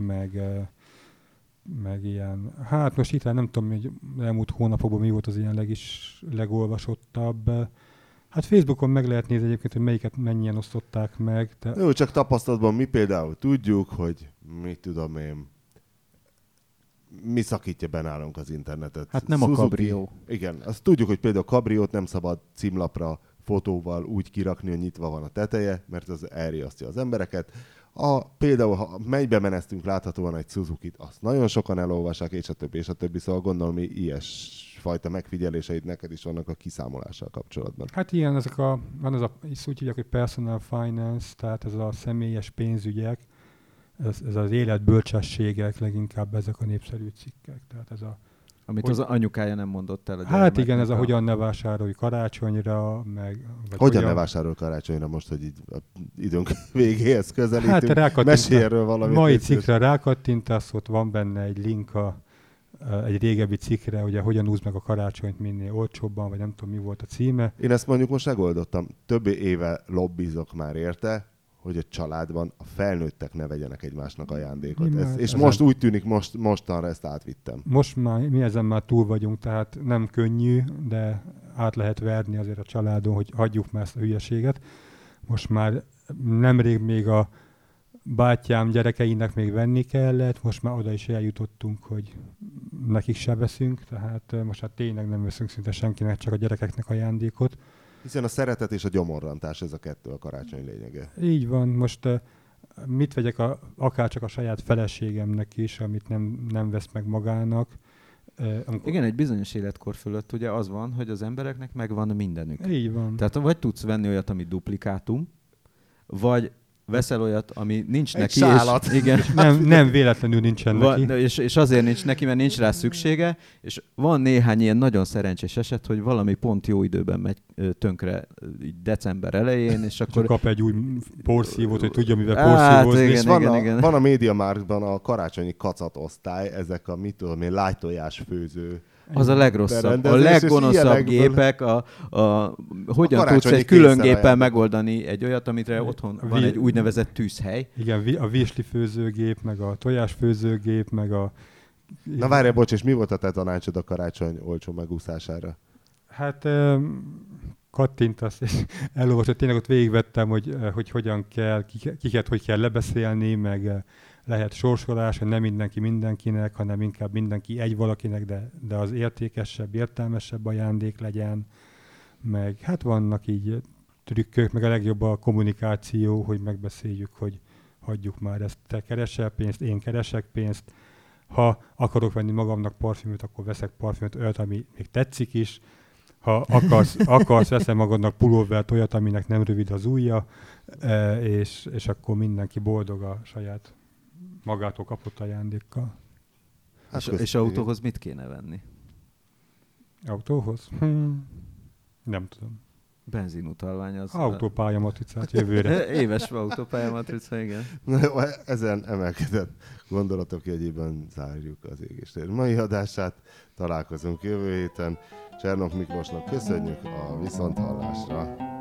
meg ilyen, hát most itt nem tudom, hogy elmúlt hónapokban mi volt az ilyen legolvasottabb. Hát Facebookon meg lehet nézni egyébként, hogy melyiket mennyien osztották meg. De... Jó, csak tapasztalatban mi például tudjuk, hogy mit tudom én, mi szakítja be nálunk az internetet. Hát nem Suzuki, a kabrió. Igen, azt tudjuk, hogy például a kabriót nem szabad címlapra fotóval úgy kirakni, hogy nyitva van a teteje, mert az elriasztja az embereket. Például, ha mennybe meneztünk láthatóan egy Suzukit, azt nagyon sokan elolvassák, és a többi, szóval gondolom, hogy ilyesfajta megfigyeléseid neked is vannak a kiszámolással kapcsolatban. Hát ilyen, van ez úgy hívják, hogy personal finance, tehát ez a személyes pénzügyek, ez az életbölcsességek, leginkább ezek a népszerű cikkek. Tehát ez amit az anyukája nem mondott el. Hát igen, ez a hogyan ne vásárolj karácsonyra, meg... Hogyan ne vásárolj karácsonyra most, hogy így időnk végéhez közelítünk? Hát mesélj erről valamit. Mai cikkre rákattintasz, ott van benne egy link egy régebbi cikkre, ugye hogyan húzd meg a karácsonyt minél olcsóbban, vagy nem tudom, mi volt a címe. Én ezt mondjuk most megoldottam. Több éve lobbizok már érte, hogy a családban a felnőttek ne vegyenek egymásnak ajándékot. És most úgy tűnik, mostanra ezt átvittem. Most már, mi ezen már túl vagyunk, tehát nem könnyű, de át lehet verni azért a családon, hogy hagyjuk már ezt a hülyeséget. Most már nemrég még a bátyám gyerekeinek még venni kellett, most már oda is eljutottunk, hogy nekik se veszünk, tehát most hát tényleg nem veszünk szinte senkinek, csak a gyerekeknek ajándékot. Hiszen a szeretet és a gyomorrantás, ez a kettő a karácsony lényege. Így van, most mit vegyek akárcsak a saját feleségemnek is, amit nem vesz meg magának. Igen, egy bizonyos életkor fölött ugye az van, hogy az embereknek megvan mindenük. Így van. Tehát vagy tudsz venni olyat, ami duplikátum, vagy veszel olyat, ami nincs egy neki. Sálat. És, igen. Nem véletlenül nincsen neki. És azért nincs neki, mert nincs rá szüksége, és van néhány ilyen nagyon szerencsés eset, hogy valami pont jó időben megy tönkre így december elején, és akkor... Kap egy új porszívót, hogy tudja, mivel porszívózni. Igen, és van a MediaMarktban a karácsonyi kacatosztály, ezek a mit tudom én, lájtojás főző. Az a legrosszabb. A leggonoszabb gépek, hogyan tudsz egy külön géppel megoldani egy olyat, amire otthon van egy úgynevezett tűzhely. Igen, a virsli főzőgép, meg a tojás főzőgép, meg a... Na várjál, bocs, és mi volt a te tanácsod a karácsony olcsó megúszására? Hát kattintasz, és elolvasod, tényleg ott végigvettem, hogy hogyan kell, kiket hogy kell lebeszélni, meg lehet sorsolás, hogy nem mindenki mindenkinek, hanem inkább mindenki egy valakinek, de az értékesebb, értelmesebb ajándék legyen. Meg hát vannak így trükkök, meg a legjobb a kommunikáció, hogy megbeszéljük, hogy hagyjuk már ezt, te keresel pénzt, én keresek pénzt. Ha akarok venni magamnak parfümöt, akkor veszek parfümöt, olyat, ami még tetszik is. Ha akarsz veszem magadnak pulóvert, olyat, aminek nem rövid az ujja, és akkor mindenki boldog a saját magától kapott ajándékkal. Hát és autóhoz mit kéne venni? Autóhoz? Nem tudom. Benzinutalvány az... Autópálya matricát jövőre. Éves autópálya matrica, igen. Na jó, ezen emelkedett gondolatok jegyében zárjuk az Égéstér mai adását. Találkozunk jövő héten. Csernok Miklósnak köszönjük, a viszonthallásra.